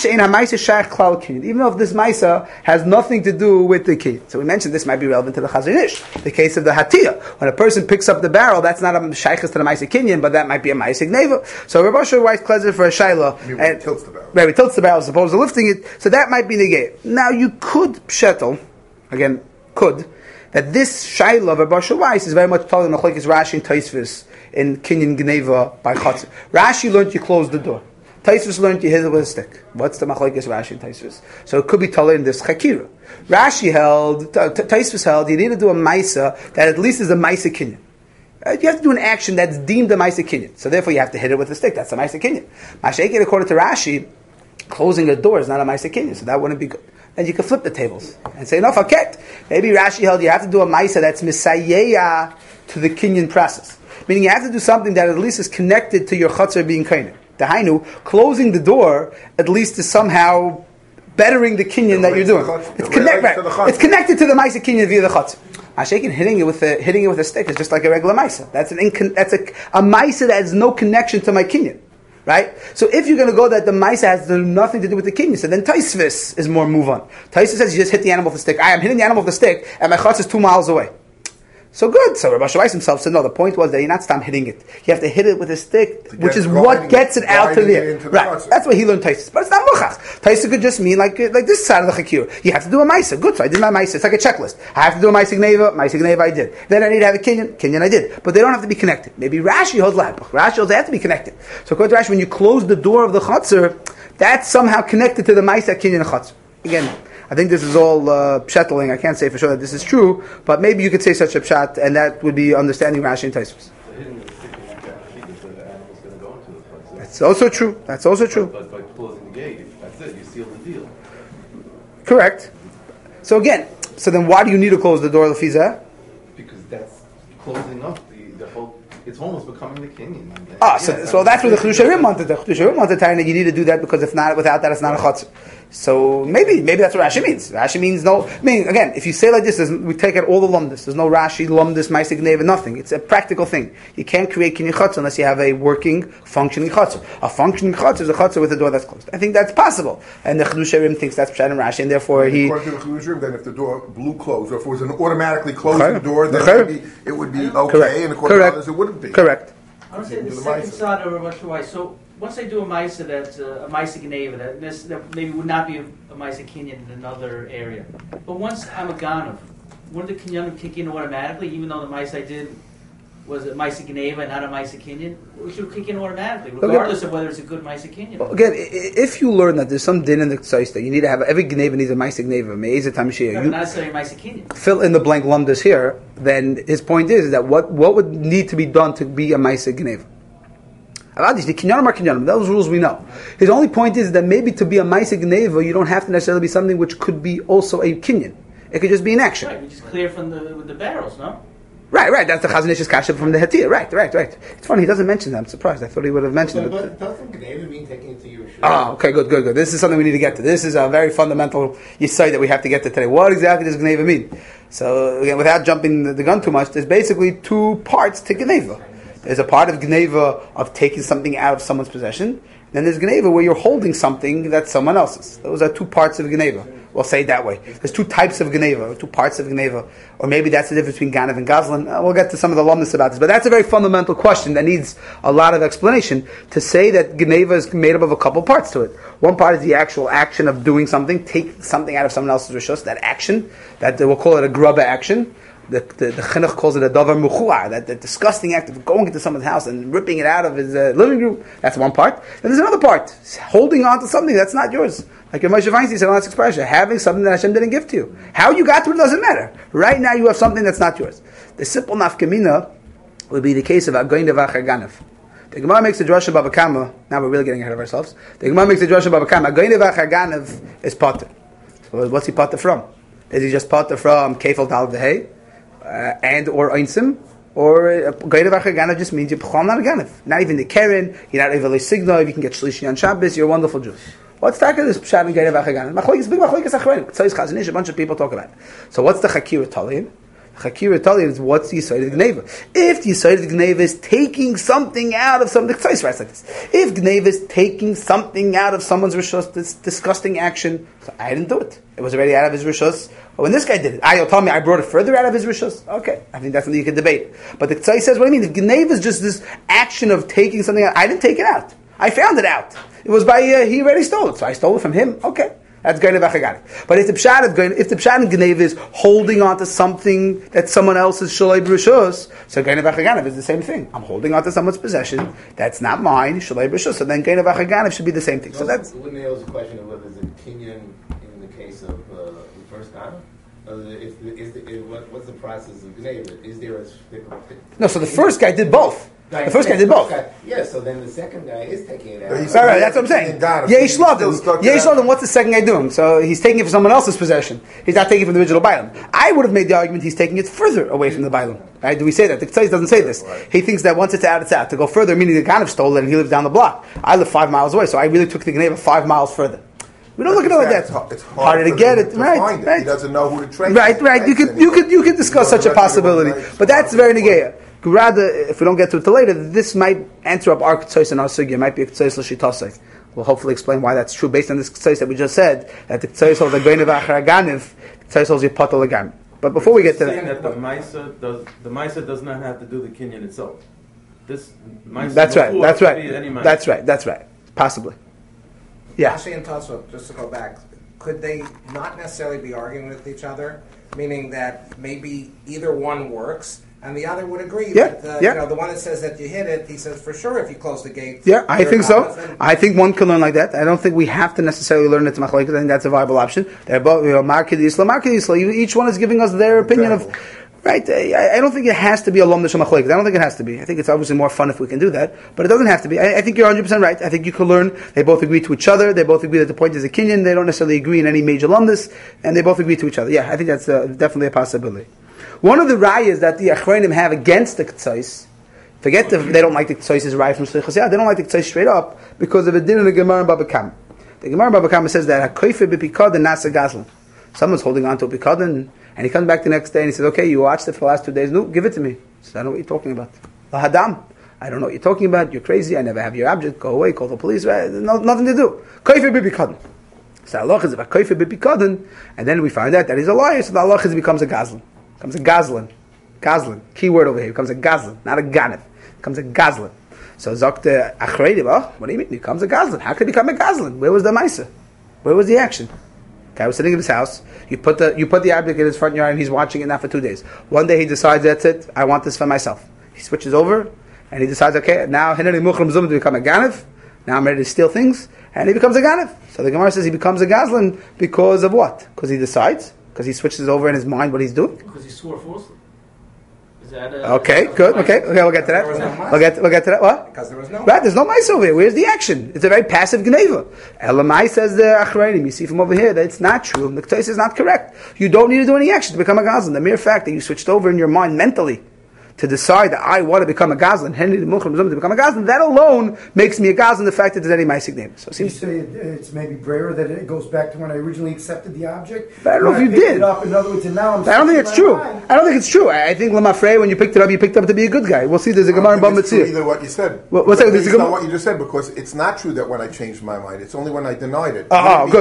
if this Maisa has nothing to do with the kid. So we mentioned this might be relevant to the Chazon Ish. The case of the Hatiyah. When a person picks up the barrel, that's not a Shaykhis to the Maisa Kinyan, but that might be a Maisa Gneva. So Rabbi Asher Weiss declares it for a Shayla. And tilts the barrel. Right, he tilts the barrel as opposed to lifting it. So that might be negate. Now you could Pshetel, again, that this Shayla of Rabbi Asher Weiss is very much telling the Machlokes Rashi and Tosfos in Kinyan Gneva by Chatzah. Rashi learned you close the door. Tosfos learned you hit it with a stick. What's the machlokes Rashi and Tosfos? So it could be taller in this chakira. Rashi held, Tosfos held, you need to do a maisa that at least is a maisa kinyan. You have to do an action that's deemed a maisa kinyan. So therefore you have to hit it with a stick. That's a maisa kinyan. Masha'ikid, according to Rashi, closing a door is not a maisa kinyan. So that wouldn't be good. Then you could flip the tables and say, no, faket. Maybe Rashi held you have to do a maisa that's misayeya to the kinyan process. Meaning you have to do something that at least is connected to your chutzner being kainen. The Hainu, closing the door, at least is somehow bettering the kinyan that you're doing. It's connected to the Maisa kinyan via the Chatz. Hashakin hitting it with a stick is just like a regular Maisa. That's a Maisa that has no connection to my kinyan. Right? So if you're going to go that the Maisa has nothing to do with the kinyan, so then Tosfos is more move on. Tosfos says you just hit the animal with the stick. I am hitting the animal with the stick and my Chatz is 2 miles away. So good. So Rabbi Shawais himself said, no, the point was that you're not stop hitting it. You have to hit it with a stick, which is what gets it out to the air. Right. That's what he learned Taisus. But it's not muchach. Taisus could just mean like this side of the chakir. You have to do a maisa. Good. So I did my maisa. It's like a checklist. I have to do a maisa gneva I did. Then I need to have a kinyan I did. But they don't have to be connected. Maybe Rashi holds lahapach. Rashi holds they have to be connected. So according to Rashi, when you close the door of the chatzar, that's somehow connected to the maisa kinyan chatzar. Again, I think this is all pshatling. I can't say for sure that this is true, but maybe you could say such a pshat, and that would be understanding Rashi and Tosfos. That's also true. That's also true. But by closing the gate, that's it. You seal the deal. Correct. So again, then why do you need to close the door of the fizah? Because that's closing up the whole. It's almost becoming the kinyan. So that's what the Chiddushei HaRim wanted. The Chiddushei HaRim wanted to you need to do that because if not, without that, it's not a chatzar. So maybe that's what Rashi means. Rashi means no. I mean, again, if you say like this, we take out all the lumdus. There's no Rashi, lumdus, ma'aseh gneva, nothing. It's a practical thing. You can't create kinyan chatzar unless you have a working, functioning chatzar. A functioning chatzar is a chatzar with a door that's closed. I think that's possible, and the Chiddushei HaRim thinks that's pshat and Rashi, and therefore he. According to the Chiddushei HaRim, then if the door blew closed, or if it was an automatically closing door, then it would be okay, correct. And according to others, it wouldn't be. Correct. I would say the second side of Rav Shawai. So once I do a Maisa that's a Maisa Gneva, that maybe would not be a Maisa Kinyan in another area. But once I'm a Ganav, wouldn't the Kinyan kick in automatically, even though the Maisa I did was a Maisa Gneva and not a Maisa Kinyan? It should kick in automatically, regardless of whether it's a good Maisa Kinyan. Well, again, if you learn that there's some din in the Ktsois that you need to have, every Gneva needs a Maisa Gneva, Me'ezah Tamashiyah. Not necessarily a Maisa Kinyan. Fill in the blank lumdus here, then his point is that what would need to be done to be a Maisa Gneva? The kinyanim are kinyanim. Those rules we know. His only point is that maybe to be a ma'aseh gneva, you don't have to necessarily be something which could be also a kinyan. It could just be an action. Right, we just clear from the barrels, no? Right. That's the Chazon Ish's kasha from the Hatir. Right. It's funny, he doesn't mention that. I'm surprised. I thought he would have mentioned it. But doesn't gneva mean taking it to your shul? Okay, good. This is something we need to get to. This is a very fundamental yesod that we have to get to today. What exactly does gneva mean? So, again, without jumping the gun too much, there's basically two parts to gneva. There's a part of gneva of taking something out of someone's possession. Then there's gneva where you're holding something that's someone else's. Those are two parts of gneva. We'll say it that way. There's two types of gneva, or two parts of gneva. Or maybe that's the difference between ganav and gazlan. We'll get to some of the lumdus about this. But that's a very fundamental question that needs a lot of explanation. To say that gneva is made up of a couple parts to it. One part is the actual action of doing something, take something out of someone else's rishus, that action, that we'll call it a grubba action. The chinuch calls it a davar muchuar, that the disgusting act of going into someone's house and ripping it out of his living room. That's one part. Then there's another part, holding on to something that's not yours. Like Moshe Feinstein said on last expression, having something that Hashem didn't give to you. How you got to it doesn't matter. Right now you have something that's not yours. The simple nafkamina would be the case of agoin devachar ganav. The Gemara makes a drasha Bava Kama. Now we're really getting ahead of ourselves. The Gemara makes a drasha Bava Kama. Agoin devachar ganav is potter. So what's he potter from? Is he just potter from kefal tal v'hei? And or einsim, or Goyre Vachar just means you're not a Ganav. Not even the Keren, you're not even a signal, if you can get Shlishi on Shabbos, you're a wonderful Jew. What's the this Pshat and Goyre Vachar Ganav? Machlokes, big Machlokes Achronim. Tzayis Chazon Ish, a bunch of people talk about it. So what's the Chakir Talim? Chakir Talim is what's the Yisrael of Gneva. If the Yisrael of Gneva is taking something out of something, Tzayis writes like this. If Gneva is taking something out of someone's Rishos, this disgusting action, so I didn't do it. It was already out of his Rishos. But when this guy did it, you'll tell me I brought it further out of his rishos. Okay, I think that's something you can debate. But the Tzai says, what do you mean? If Gneva is just this action of taking something out, I didn't take it out. I found it out. It was by, he already stole it. So I stole it from him. Okay, that's Goyne Vachar. But if the Pshat in Gneva is holding on to something that someone else's Shalai B'Rishos, so Goyne Vachar is the same thing. I'm holding on to someone's possession that's not mine, Shalai B'Rishos. So then Goyne Vachar should be the same thing. So that's... Wouldn't it also a question of whether it's a kinyan in the case of the first Ganav? What's the process of Gneva? Is there a... No, so the first guy did both. The first guy did both. So then the second guy is taking it out. Right, that's what I'm saying. Yesh Lodim, what's the second guy doing? So he's taking it from someone else's possession. He's not taking it from the original Bailam. I would have made the argument he's taking it further away from the Bailam. Right? Do we say that? The Ktsaïs doesn't say this. Right. He thinks that once it's out, it's out. To go further, meaning the Ganav stole it and he lives down the block. I live 5 miles away, so I really took the Gneva 5 miles further. We don't look at it like that. It's harder to get it. Right. He doesn't know who to trace. Right. You could discuss such a possibility, but that's very negaya. Rather, if we don't get to it till later, this might answer up our Ktsois and our Sugya. It might be a Ktsois l'shitosei. We'll hopefully explain why that's true based on this Ktsois that we just said, that the Ktsois holds the Goyne Vachar Ganiv, the Ktsois holds Yipotel L'Gam. But before we get to that, the Maisa does not have to do the Kinyan itself. This Maisa. That's right. That's right. Possibly. Yeah. Rashi and Tosfot, just to go back, could they not necessarily be arguing with each other? Meaning that maybe either one works and the other would agree. Yeah, that, yeah. You know, the one that says that you hit it, he says for sure if you close the gate. Yeah, I think so. I think one can learn like that. I don't think we have to necessarily learn it to machlokes. I think that's a viable option. They're both, Markid Islam. Each one is giving us their opinion of. Right, I don't think it has to be a lomda shemachlokes. I don't think it has to be. I think it's obviously more fun if we can do that, but it doesn't have to be. I think you're 100% right. I think you can learn. They both agree to each other. They both agree that the point is a kinyan. They don't necessarily agree in any major lumdus, and they both agree to each other. Yeah, I think that's definitely a possibility. One of the rayas that the achronim have against the k'tzais, forget they don't like the k'tzais is raya from Slichas Yad. They don't like the k'tzais straight up because of a din in the Gemara in Baba Kama. The Gemara in Baba Kama says that hakoife b'pikad and nasa gazlan. Someone's holding on to a pikadon, and he comes back the next day and he says, "Okay, you watched it for the last 2 days. No, give it to me." He says, "I don't know what you're talking about. Lahadam. I don't know what you're talking about. You're crazy. I never have your object. Go away. Call the police. Nothing to do. Koife b'pikadon." So Allah is about koife b'pikadon, and then we find out that he's a liar. So the Allah becomes a gazlan. Becomes a gazlan. Gazlan. Key word over here. Becomes a gazlan, not a ganav. Becomes a gazlan. So Zakta Achreidim, what do you mean? He becomes a gazlan. How could he become a gazlan? Where was the Maisa? Where was the action? Guy was sitting in his house. You put the object in his front yard, and he's watching it now for 2 days. One day he decides, that's it. I want this for myself. He switches over, and he decides, okay, now Hineni Mukhram Zum to become a ganav. Now I'm ready to steal things, and he becomes a ganav. So the Gemara says he becomes a gazlan because of what? Because he decides. Because he switches over in his mind what he's doing. Because he swore falsely. Is that okay, good. Okay, we'll get to that. We'll get to that. What? Because there was no. Right, there's no mice over here. Where's the action? It's a very passive gneva. Elamai says the achrayim. You see from over here that it's not true. The Ketais is not correct. You don't need to do any action to become a gazlan. The mere fact that you switched over in your mind mentally to decide that I want to become a gazlan, to become a gazlan, that alone makes me a gazlan. The fact that there's any mice name. So it seems you say it's maybe braver that it goes back to when I originally accepted the object. But I don't know if you did. It up, in other words, and now I don't think it's true. I don't think it's true. I think Lamafrey, when you picked it up to be a good guy. We'll see. There's a Gemara in Bava Metzia. Either what you said. What's that? It's not what you just said because it's not true that when I changed my mind. It's only when I denied it.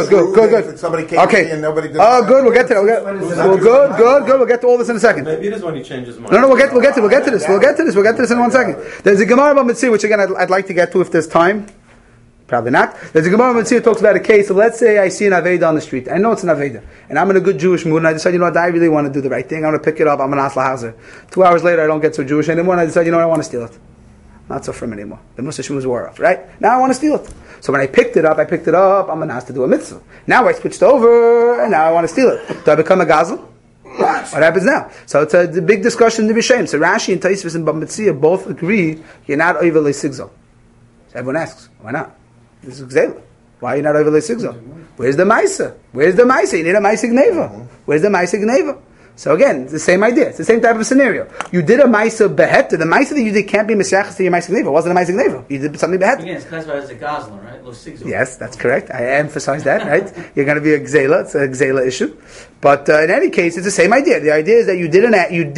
Good. Somebody came to me and nobody did. Oh, good. We'll get to that. Good. We'll get to all this in a second. Maybe it is when he changed his mind. No. We'll get to this. We'll get to this in 1 second. There's a Gemara Bava Metzia, which again I'd like to get to if there's time. Probably not. There's a Gemara Bava Metzia that talks about a case. So let's say I see an Aveda on the street. I know it's an Aveda, and I'm in a good Jewish mood, and I decide, you know what, I really want to do the right thing. I'm going to pick it up. I'm an Asla Hazer. 2 hours later, I don't get so Jewish anymore, and I decide, you know what, I want to steal it. Not so firm anymore. The Musa Shmuz wore off, right? Now I want to steal it. So when I picked it up, I'm an asked to do a mitzvah. Now I switched over, and now I want to steal it. Do I become a gazlan? What happens now? So it's a big discussion to be shamed. So Rashi and Taisvis and Bava Metzia both agree you're not over lesigzol. So everyone asks, why not? This is gzela. Why are you not over lesigzol? Where's the Maisa? You need a Maisa gneva. Where's the Maisa gneva? So again, it's the same idea. It's the same type of scenario. You did a Maisa beheta. The Maisa that you did can't be Mesiachas to your Maisa gneva. It wasn't a Maisa gneva. You did something beheta. Again, it's classified as a gazlan, right? Lesigzol. Yes, that's correct. I emphasize that, right? You're going to be a gzela. It's a gzela issue. But in any case, it's the same idea. The idea is that you did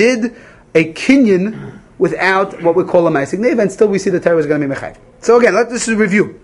a kinyan without what we call a Maisa gneva, and still we see the Torah is going to be mechayv. So again, let's just review.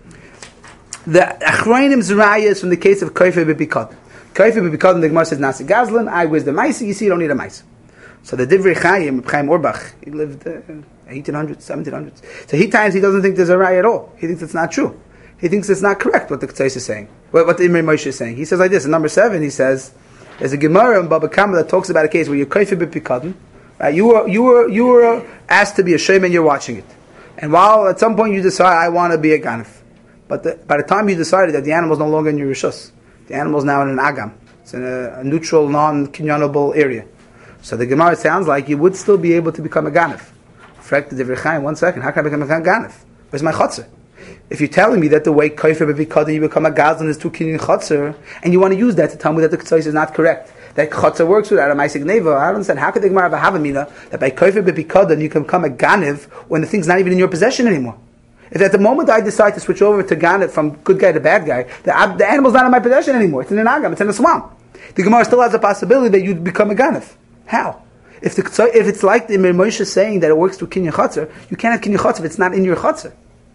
The Achrayim's raya is from the case of Koife b'pikad. Koife b'pikad, the Gemara says nasi gazlan. I was the Maisa. You see, you don't need a Maisa. So the Divrei Chaim Orbach, he lived 1800s, 1700s. So he doesn't think there's a raya at all. He thinks it's not true. He thinks it's not correct what the Ketzais is saying. What the Imrei Moshe is saying. He says like this in number 7. He says there's a Gemara in Baba Kama that talks about a case where you're Koife b'pikad. Right? You were asked to be a shayman and you're watching it. And while at some point you decide, I want to be a ganif. But by the time you decided that the animal is no longer in your rishus, the animal is now in an agam. It's in a neutral, non-kinyanable area. So the Gemara sounds like you would still be able to become a ganif. Frek the Divrei Chaim, 1 second. How can I become a ganif? Where's my chotzer? If you're telling me that the way koifer b'pikad you become a gazlan is 2 kinyan chotzer, and you want to use that to tell me that the Ketzais is not correct, that chotzer works without a Maisa gneva, I don't understand. How could the Gemara have a mina that by koifer b'pikad you can become a ganif when the thing's not even in your possession anymore? If at the moment I decide to switch over to ganif from good guy to bad guy, the animal's not in my possession anymore. It's in an agam. It's in a swamp. The Gemara still has a possibility that you'd become a ganif. How? If it's like the Imrei Moshe saying that it works through kinyan chotzer, you can't have kinyan chotzer if it's not in your chotzer.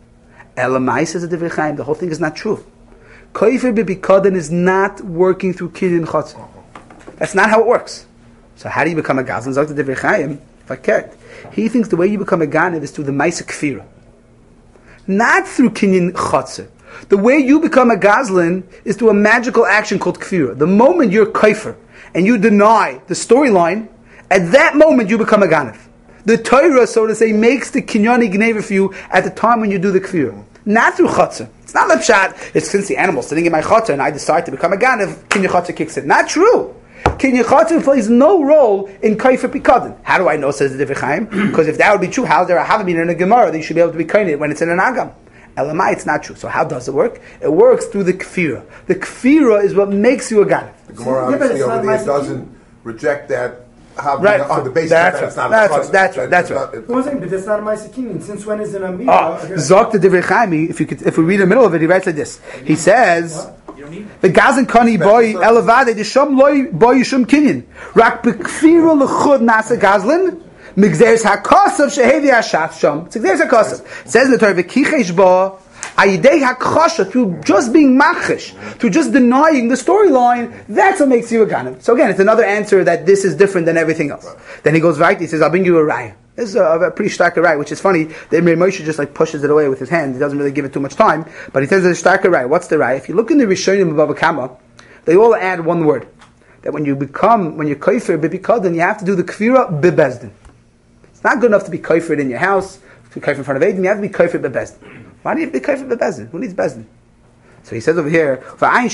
Elamai says the Divrei Chaim, the whole thing is not true. Koifer b'pikadon is not working through kinyan chotzer. That's not how it works. So how do you become a Gazlan? Zok the Divrei Chaim, Fakert. He thinks the way you become a Ganev is through the Maisa Kfira. Not through Kinyan Chotzer. The way you become a Gazlan is through a magical action called Kfira. The moment you're Kaifer and you deny the storyline, at that moment you become a Ganev. The Torah, so to say, makes the Kinyani Gneva for you at the time when you do the Kfira. Not through Chotzer. It's not like Pshat, it's since the animal's sitting in my Chotzer and I decide to become a Ganev, Kinyan Chotzer kicks in. Not true. Kinyan Chotzer plays no role in Kaifer Pikadon. How do I know, says the Divrei Chaim? Because if that would be true, how is there a Havamina in a Gemara that you should be able to be Kainit when it's in an Agam? Elamai, it's not true. So how does it work? It works through the Kfira. The Kfira is what makes you a Ganev. The Gemara obviously over there doesn't reject that. Right. On the basis that it's not a chazan. That's right. But that's not a Maisa Kinyan. Since when is it a Mira? Zok the Divrei Chaim, if we read the middle of it, he writes like this. He says, the Gazan Kani boy elevade the Shom loy boy Yishum Kinyan. Rak bekfira lechud nasa Gazlan. Migzeres hakosav shehevi hashat shom. It's Migzeres hakosav. It says in the Torah, v'kichesh bo ayidei hakosha, through just being machish, through just denying the storyline, that's what makes you a ganem. So again, it's another answer that this is different than everything else. Then he goes right, he says, I'll bring you a raya. This is a pretty stark raya, which is funny. The Imrei Moshe just like pushes it away with his hand. He doesn't really give it too much time, but he says it's a stark raya. What's the raya? If you look in the Rishonim of Bava Kama, they all add one word. That when you're kaifer b'bikadon, you have to do the kfira b'bezdin. It's not good enough to be kaifer in your house, to be kaifer in front of Eidim, you have to be kaifer b'bezdin. Why do you have to be kaifer b'bezdin? Who needs bezdin? So he says over here, other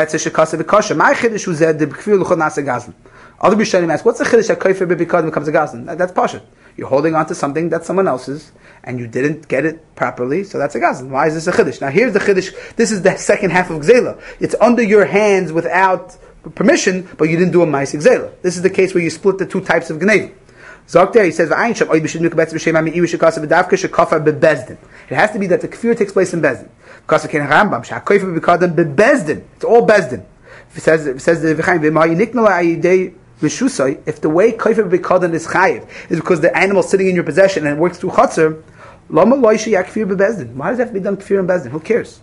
Rishonim ask, what's the chiddush that kaifer b'bikadon becomes a gazlan? That's pasha. You're holding on to something that's someone else's, and you didn't get it properly, so that's a gazlan. Why is this a chiddush? Now here's the chiddush. This is the second half of gzela. It's under your hands without permission, but you didn't do a ma'aseh gzela. This is the case where you split the two types of gneva. Zok he says, it has to be that the kfir takes place in Bezdin. It's all Bezdin. It says if the way kaifer b'bikadon is chayiv is because the animal is sitting in your possession and it works through chatzar, why does it have to be done kfir in Bezdin? Who cares?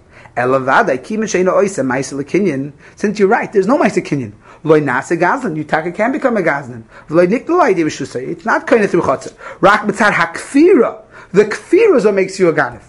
Since you're right, there's no ma'aseh kinyan. You taka can become a gazlan. It's not kind of through chatzar. Rak mitzad hakfira. The kfira is what makes you a ganev.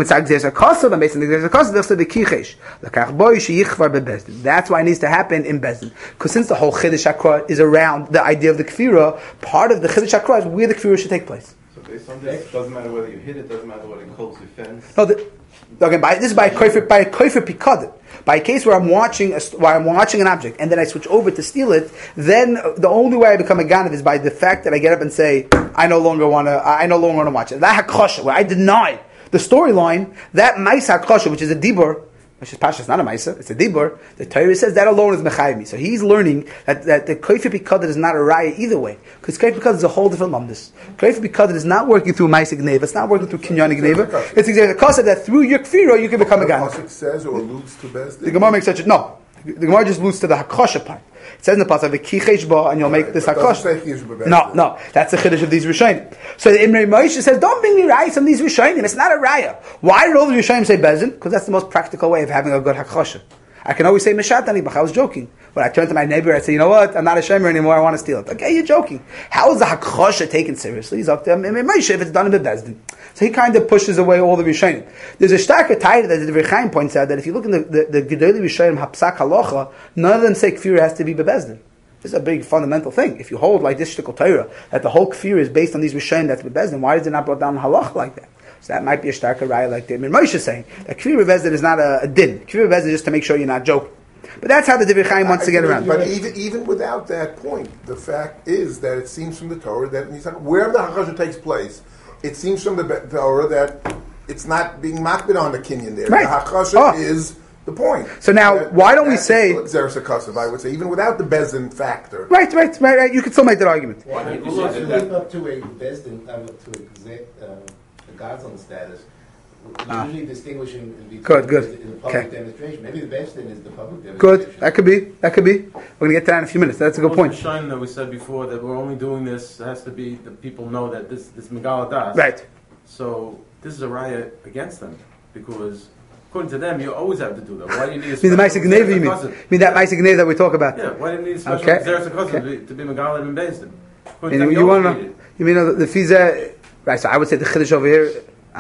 That's why it needs to happen in Bezdin. Because since the whole Chiddush HaKra is around the idea of the kfira, part of the Chiddush HaKra is where the kfira should take place. So based on this, it doesn't matter whether you hit it, doesn't matter whether it calls the fence. No, this is by a koifer pikad. By a case where I'm watching an object and then I switch over to steal it, then the only way I become a ganav is by the fact that I get up and say, I no longer want to watch it. That hakosha, where I deny the storyline, that maisa hakosha, which is a dibur, which is pasha, it's not a maisa, it's a dibur. The Torah says that alone is mechayiv me. So he's learning that the koifer pikad is not a raya either way, because koifer pikad is a whole different lumdus. Koifer pikad is not working through maisa gneva, it's not working through kinyani gneva. It's exactly the concept that through your kfira you can become a ganav. The says or alludes to Bezdin. The Gemara makes such a no. The Gemara just alludes to the hakosha part. It says in the pasuk v'kichesh ba, and you'll make this hakosha. No, that's the chiddush of these rishonim. So the Imrei Moshe says, don't bring me rayas from these rishonim. It's not a raya. Why did all the rishonim say Bezdin? Because that's the most practical way of having a good hakosha. I can always say meshatani, but I was joking. When I turn to my neighbor, I say, you know what? I'm not a shemer anymore. I want to steal it. Okay, you're joking. How is the hakosha taken seriously? He's up to Imrei Moshe if it's done in Bezdin. So he kind of pushes away all the Rishonim. There's a starker title that the Divrei Chaim points out that if you look in the Gedolei Rishonim Hapsak Halacha, none of them say kfir has to be bebezdin. This is a big fundamental thing. If you hold like this shtickle Torah that the whole kfir is based on these Rishonim that's bebezdin, why is it not brought down halacha like that? So that might be a starker raya like the Imrei Moshe is saying that kfir bebezdin is not a din. Kfir bebezdin is just to make sure you're not joking. But that's how the Divrei Chaim wants to get around. But even without that point, the fact is that it seems from the Torah that wherever the hakosha takes place, it seems from the Torah that it's not being makbid on the kinyan there. Right. The hakosha is the point. So now, why don't we say Zeres HaKosav, I would say, even without the Bezdin factor. Right. You could still make that argument. Why you should live up to a Bezdin, to a Gazlan status. Usually distinguishing between good. the public demonstration. Maybe the Bezdin is the public demonstration. Good. That could be. We're going to get to that in a few minutes. That's a good point. The shine that we said before that we're only doing this, it has to be that people know that this Megala Das. Right. So this is a riot against them because According to them, you always have to do that. Why do you need a I mean the special Maisa Gneva, you Xeris mean? You mean that Maisa Gneva that we talk about? Yeah, why do you need a special Okay. Xeris HaKosim Okay. to be Megalim and Beis Din? According to And them, you want always to need it. you mean the Fiza, right? So I would say the Chiddush over here.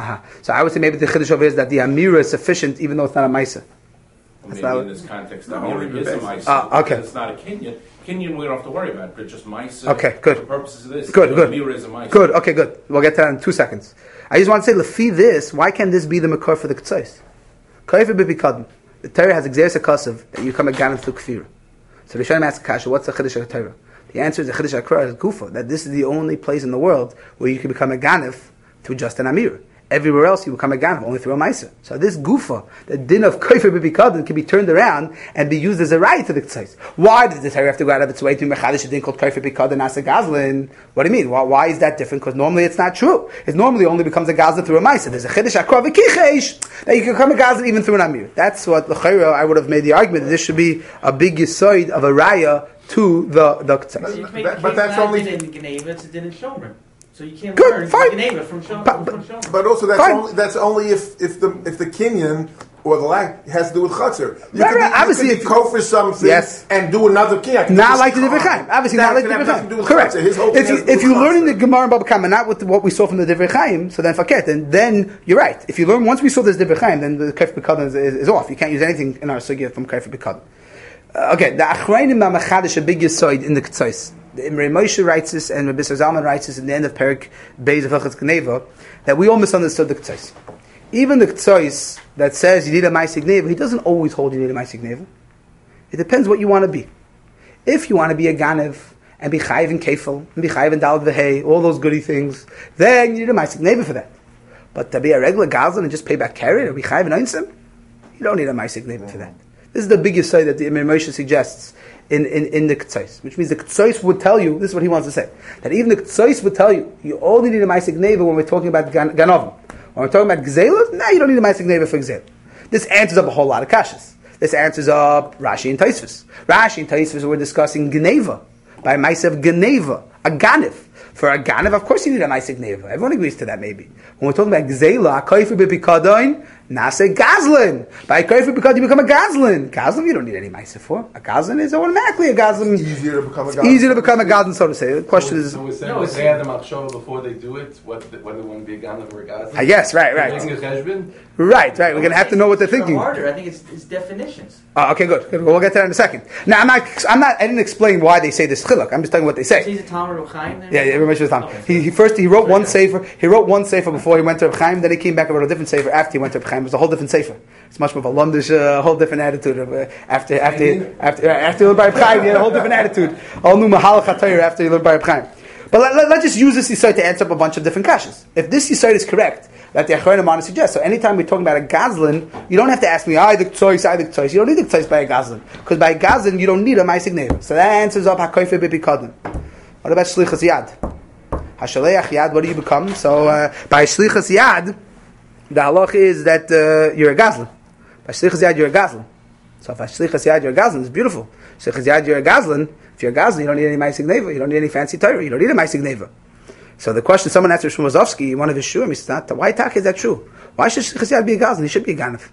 So I would say maybe the Chiddush over here is that the Amira is sufficient, even though it's not a Maisa. Maybe not- in this context, the No, Amir only is a the mice. okay. It's not a Kenyan. Kenyan we don't have to worry about, but just mice. Okay, good. For the purposes of this, Good, the good. Amir is a mice. Good, okay, good. We'll get to that in 2 seconds. I just want to say, Lefi this, why can't this be the Makar for the K'tzais? Kaifa b'bikadm. The Torah has Xeris HaKosav that you come again through Kfir. So the Rishonim ask Kasha, what's the Chiddush HaTorah? The answer is the Chiddush HaKra is Gufa, that this is the only place in the world where you can become a Ganef through just an Amir. Everywhere else you become a Ganef only through a Maisa. So this Gufa, the din of Kaifa b'bikadm, can be turned around and be used as a right to the K'tzais. Why does the Torah have to go out of its way to Mechadish a din called Kaifa b'bikadm as a Gazlin? What do you mean? Why is that different? Because normally it's not true. It normally only becomes a Gazlin through a Maisa. There's a Chiddush HaKra v'kichesh that you can become a Gazlin even through an Amir. That's what L'chayra I would have made the argument that this should be a big yisoid of a raya to the K'tzais. So you can make But that's only- in Geneva, it's a din in Shomer. So you can't Good, learn fine. Geneva from Shomer. But also Fine. that's only if the Kenyan or the lack has to do with chutzner. You Right, could right. be, Obviously, you if- could be for something Yes. and do another Kenyan. Not like the Divrei Chaim. Obviously, not like the Divrei Chaim. Correct. His whole thing has to do If with you're learning the chutzner. Gemara and Baba Kama, not with what we saw from the Divrei Chaim, so then forget. And then you're right. If you learn once we saw this Divrei Chaim, then the Kaif B'Kadon is off. You can't use anything in our sugya from Kaif B'Kadon. Okay, the Achrayim Ma'Machadish a big yisoid in the K'tzais. The Imrei Moshe writes this, and Rabbi Zalman writes this in the end of Perik Beis of Hilchos Geneva, that we all misunderstood the K'tzais. Even the K'tzais that says you need a Ma'aseh Gneva, he doesn't always hold you need a Ma'aseh Gneva. It depends what you want to be. If you want to be a Ganev, and be Chayiv in Kefil, and be Chayiv in Dalad V'Hei, all those goody things, then you need a Ma'aseh Gneva for that. But to be a regular Gazlan and just pay back carry, or be Chayiv in Einsim, you don't need a Ma'aseh Gneva for that. This is the biggest side that the Imrei Moshe suggests in the K'tzais, which means the K'tzais would tell you, this is what he wants to say, that even the K'tzais would tell you, you only need a Ma'aseh Gneva when we're talking about Ganovim. When we're talking about Gzelah, you don't need a Ma'aseh Gneva for Gzelah. This answers up a whole lot of kashas. This answers up Rashi and Taisvis. Rashi and Taisvis were discussing Gneva, by Ma'aseh of Gneva, a Ganef. For a Ganev, of course you need a Ma'aseh Gneva. Everyone agrees to that maybe. When we're talking about Gzelah, Kaifer b'Pikadon, Nase Gazlin. By Kaifer because you become a Gazlin. Gazlin you don't need any Ma'aseh for. A Gazlin is automatically a Gazlin. It's easier to become a It's Gazlan. easier to become a Gazlin, so to say. The question is, So we're saying No, it's- they have the machshava before they do it, whether they want to be a Ganav or a Gazlan? yes, right. Making a cheshbon? Right. We're going to have to know what they're It's thinking. harder. I think it's definitions. Okay, good. We'll get to that in a second. Now, I didn't explain why they say this chiluk. I'm just telling you what they say. So he's a Talmud of Chaim then? Yeah, everybody should have time. Okay. He wrote one sefer. He wrote one sefer before he went to Reb Chaim. Then he came back and wrote a different sefer after he went to Reb Chaim. It was a whole different sefer. It's much more of a Lundish, whole different attitude. After he learned by Reb Chaim, he had a whole different attitude. All new mahalach hatayr after he learned by Reb Chaim. But let's just use this yisayt to answer up a bunch of different kashas. If this yisayt is correct, that the Achronim want to suggest, so anytime we're talking about a Gazlin, you don't have to ask me, the Ktsois. You don't need the Ktsois by a Gazlin. Because by a Gazlin, you don't need a Ma'aseh Gneva. So that answers up HaKoifer B'Pikadon. What about Shlichas Yad? HaShaleach Yad, what do you become? So by Shlichas Yad, the halach is that you're a Gazlin. By Shlichas Yad, you're a Gazlin. So if by Shlichas Yad, you're a Gazlin, it's beautiful. Shlichas Yad, you're a Gazlin. If you're a Gazlin, you don't need any Ma'aseh Gneva. You don't need any fancy Torah. You don't need a Ma'aseh Gneva. So the question, someone asked Shmuel Zovsky, one of his shurim, he said, why tak is that true? Why should Shlichas Yad be a Gazlan? He should be a Ganav.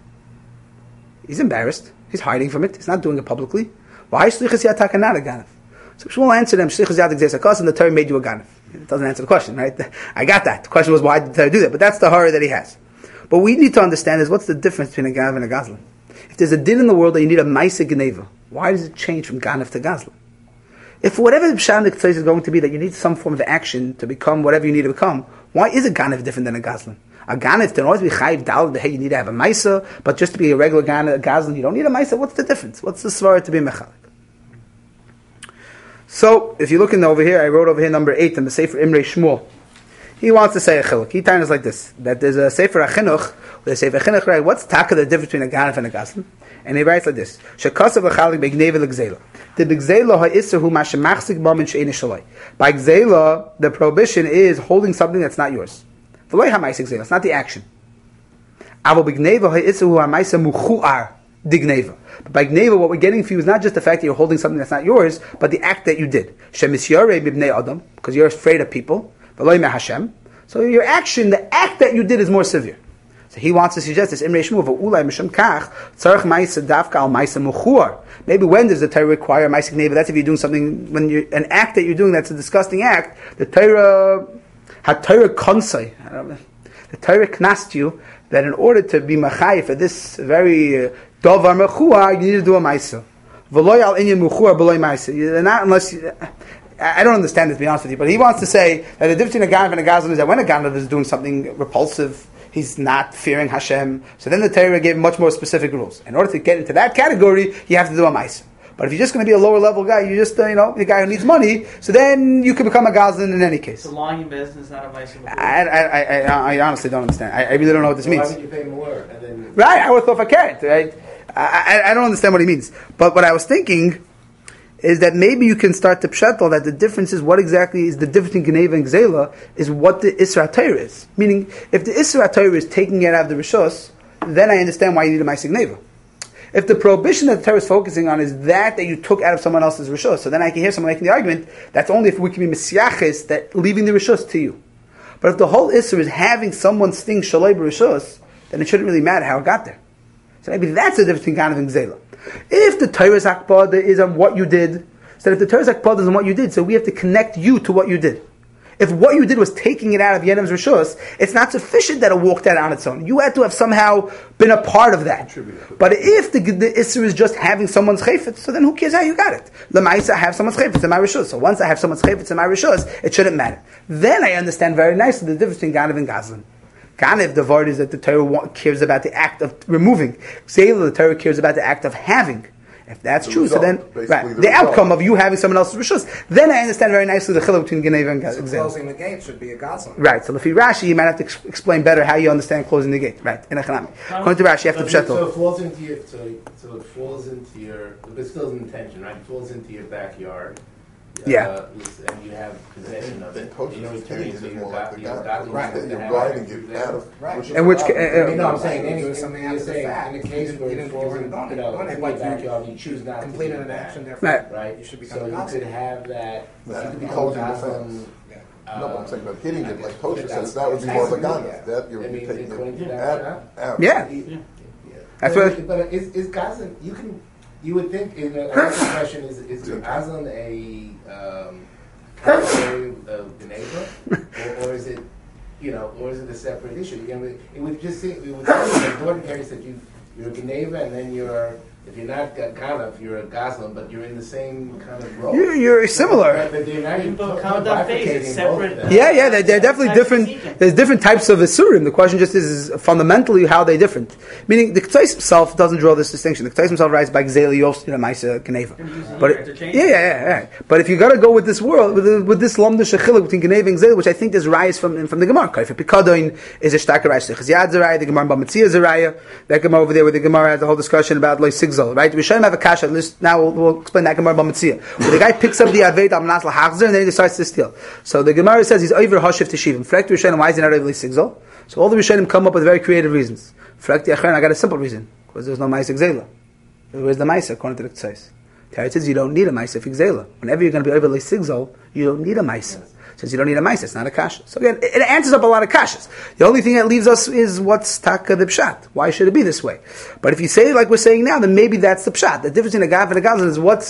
He's embarrassed. He's hiding from it. He's not doing it publicly. Why is Shlichas Yad tak not a Ganav? So Shmuel answered him, Shlichas Yad exerts a cause, and the Torah made you a Ganav. It doesn't answer the question, right? I got that. The question was, why did the Torah do that? But that's the horror that he has. But we need to understand is, what's the difference between a Ganav and a Gazlan? If there's a din in the world that you need a Ma'aseh Gneva, why does it change from Ganav to Gazlan? If whatever the Pshat Ktsois is going to be that you need some form of action to become whatever you need to become, why is a Ganav different than a Gazlan? A Ganav, to always be Chayiv Dal, hey, you need to have a Maisa, but just to be a regular Gazlan, you don't need a Maisa. What's the difference? What's the svara to be Mechalik? So, if you look in over here, I wrote over here number 8 in the Sefer Imrei Shmuel. He wants to say a chiluk. He tells us like this, that there's a Sefer Achinuch, where the Sefer Achinuch writes, what's taka the difference between a Ganav and a Gazlan? And he writes like this, Shekasav l'chalik be'gneva l'gzela. The gzela ha'isser ma shemachzik bam and she'ena shalai. By gzela, the prohibition is holding something that's not yours. V'loi ha'maisa gzela, it's not the action. Avo b'gneva ha'isser ha'maisa muchu'ar digneva. But by gneva, what we're getting for you is not just the fact that you're holding something that's not yours, but the act that you did. Shemisyarei mibnei adam, because you're afraid of people. V'loi me Hashem. So your action, the act that you did is more severe. So he wants to suggest this. Maybe when does the Torah require Ma'aseh Gneva? That's if you're doing something, when you're an act that you're doing that's a disgusting act. The Torah konsai. The Torah knast you that in order to be machai for this very davar mechua, you need to do a Ma'aseh. V'lo al inyan mechua b'lo Ma'aseh. Not unless you, I don't understand this, to be honest with you, but he wants to say that the difference between a Ganav and a Gazlan is that when a Ganav is doing something repulsive, he's not fearing Hashem. So then the Torah gave much more specific rules. In order to get into that category, you have to do a Ma'aseh. But if you're just going to be a lower level guy, you're just, the guy who needs money, so then you can become a Gazlan in any case. So lying in business is not a Ma'aseh. I honestly don't understand. I really don't know what this means. Why would you pay more? And then Right, I would have thought if I can't. Right? I don't understand what he means. But what I was thinking is that maybe you can start to pshatel that the difference is what exactly is the difference in Geneva and Gzela is what the Isra Torah is. Meaning, if the Isra Torah is taking it out of the Rishos, then I understand why you need a Ma'aseh Geneva. If the prohibition that the Torah is focusing on is that you took out of someone else's Rishos, so then I can hear someone making the argument, that's only if we can be Mesiachis, that leaving the Rishos to you. But if the whole Isra is having someone sting Shalai B'Rishos, then it shouldn't really matter how it got there. So maybe that's the difference between Ganav and Gzela. If the Torah's Akbad is on what you did, so if the Torah's Akbad is on what you did, so we have to connect you to what you did. If what you did was taking it out of Yenam's Rishos, it's not sufficient that it walked out on its own. You had to have somehow been a part of that. But if the Isser is just having someone's chayfetz, so then who cares how you got it? L'maisa, I have someone's chayfetz in my Rishos. So once I have someone's chayfetz in my Rishos, it shouldn't matter. Then I understand very nicely the difference between Ganav and Gazlan. Ganav, the word is that the Torah cares about the act of removing. Gzela, the Torah cares about the act of having. If that's true, so then the outcome of you having someone else's rishus, then I understand very nicely the chiluk between Geneva and Gzela. So closing the gate should be a Gazlan. Right. So if you Rashi, you might have to explain better how you understand closing the gate. Right. In Echanami. According to Rashi, you have to pshatel. So it falls into your, but it's still an intention, right? It falls into your backyard. Yeah. And you have possession of it. Kosher You know, vegetarian is more like the you're Ganav. right. You're riding it out of. Right. And which I'm saying you're something saying after the fact. in the case where it falls in, done it, it's in your backyard, you choose not to completed do an that. action, therefore, Right. you should become So a you Gazlan. could have that. You That could become closing a the Gazlan, fence. No, but I'm saying about hitting it like Tosha says, that would be more like Ganav. That you're taking it out. Yeah. That's what. But is Gazlan? You would think. The question is Gazlan a category of the neighbor, or is it, or is it a separate issue? It would just seem, it would seem like Gordon carries that you're a Geneva, and then if you're not Ganav, you're a Gazlan, but you're in the same kind of role. You're similar. But they're not even separate. Yeah, they're definitely different. There's different types of Isurim. The question just is fundamentally how they're different. Meaning, the Ketzos himself doesn't draw this distinction. The Ketzos himself writes by Gzela Yos, Maisa, Geneva. But yeah. But if you got to go with this world, with this Lomda Shechiluk between Geneva and Gzela, which I think there's rayas from the Gemara. Kaifa Pikadoin is a Shtaka Raish Chaziyad Zeraya, the Gemara Bamatzia Zeraya. That Gemara over there, where the Gemara has a whole discussion about Loy Sigzal. Right? We should have a kasha. Now we'll explain that Gemara Bamatzia. Where the guy picks up the Aved Amnas Lahachzer and then he decides to steal. So the Gemara says he's over Hashiv Teshivim. Frekt Rishonim, why is he not over Sigzal? So all the Rishonim come up with very creative reasons. Frekt Yachron, I got a simple reason. Because there's no Ma'aseh Gzela. Where's the Ma'aseh according to the Ketzos? Teretz says you don't need a Ma'aseh for Gzela. Whenever you're going to be over Sigzal, you don't need a Ma'aseh. Since you don't need a Ma'aseh, it's not a kasha. So again, it answers up a lot of kashas. The only thing that leaves us is what's taka the pshat. Why should it be this way? But if you say it like we're saying now, then maybe that's the pshat. The difference between a gav and a gazlan is what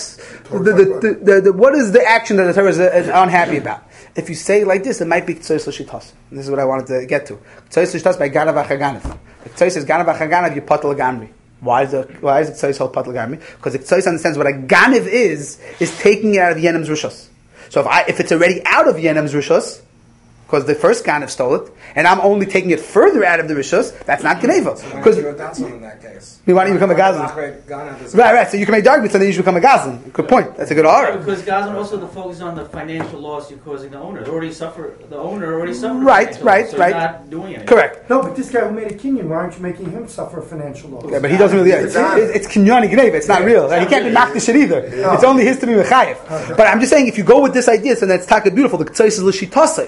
is the action that the Torah is unhappy about. If you say it like this, it might be Ketzos L'Shitas. This is what I wanted to get to. Ketzos L'Shitas by Ganav Achaganav. The Ketzos says Ganav Achaganav, you patel gamri. Why is it Ketzos called patel gamri? Because the Ketzos understands what a ganav is taking it out of the Yenam's Rishos. So if it's already out of Yenam's Rishos, because the first Ganav stole it, and I'm only taking it further out of the Rishos, that's not Geneva. Because you're a Gazlan in that case. Why don't you become a Gazlan? Right. So you can make the argument, so then you should become a Gazlan. Good point. That's a good argument. Because Gazlan also the focus on the financial loss you're causing the owner. The owner already suffered. Right. So you're not doing anything. Correct. No, but this guy who made a kinyan, why aren't you making him suffer financial loss? Yeah, but he doesn't really. It's Kinyani Geneva. It's not real. He can't be Makdish either. It's only his to be Mechayev. But I'm just saying, if you go with this idea, so that's taka beautiful. The Ketzos is L'Shitasei. The Ketzos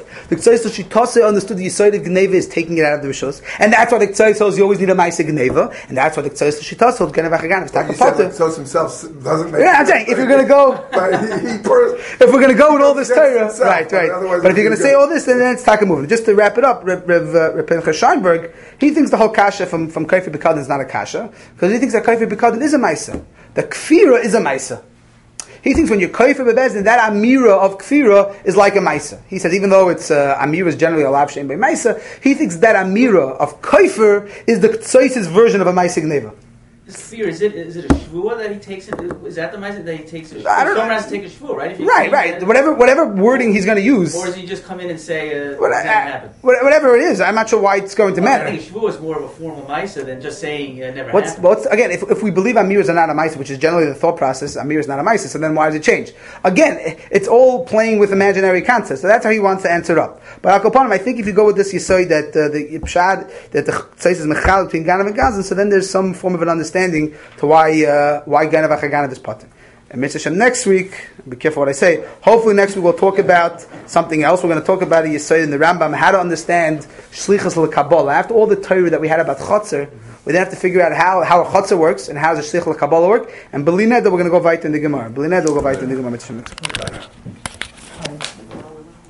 Ktsaisa Shitase understood the Yisoid of Gneva is taking it out of the Rishos, and that's why the Ktsaisa holds you always need a Maisa Gneva, and that's why the Ktsaisa Shitase holds Geneva Chagan. You said the Ktsos himself doesn't make. Yeah, I'm saying if you're going to go, if we're going to go with all this Torah, right. But if you're going to say all this, then it's Taka moving. Just to wrap it up, Reb Pinchas Scheinberg, he thinks the whole kasha from Kaifer B'Kadin is not a kasha because he thinks that Kaifer B'Kadin is a Maisa. The Kfira is a Maisa. He thinks when you're Kaifer B'Bezdin, that Amira of Kfira is like a Maisa. He says even though it's Amira is generally a Lav Shein by Maisa, he thinks that Amira of Kaifer is the Ktsoisis version of a Maisa Gneva. This fear, is it a shvua that he takes it? Is that the mindset that he takes it? I don't know. Someone has to take a shvua, right? Right. Whatever wording he's going to use. Or does he just come in and say, it's not happen? Whatever it is, I'm not sure why it's going to matter. I think a shvua is more of a formal maisa than just saying it never happened. Again, if we believe Amiras are not a maisa, which is generally the thought process, Amir is not a maisa, so then why does it change? Again, it's all playing with imaginary concepts, so that's how he wants to answer it up. But Akopanim, I think if you go with this Yisoy that the Pshad, that the Tzais is Mechal between Ganav and Gazan, so then there's some form of an understanding to why Ganav Achaganav is pattern. And Mitzvah Shem next week, be careful what I say, hopefully next week we'll talk about something else. We're going to talk about a Yisoy in the Rambam, how to understand Shlichus l'Kabbalah. After all the Torah that we had about Chotzer, we then have to figure out how a Chotzer works and how does a Shlich l'Kabbalah work. And B'li Neder, we're going to go weiter in the Gemara. B'li Neder, we'll go weiter in the Gemara.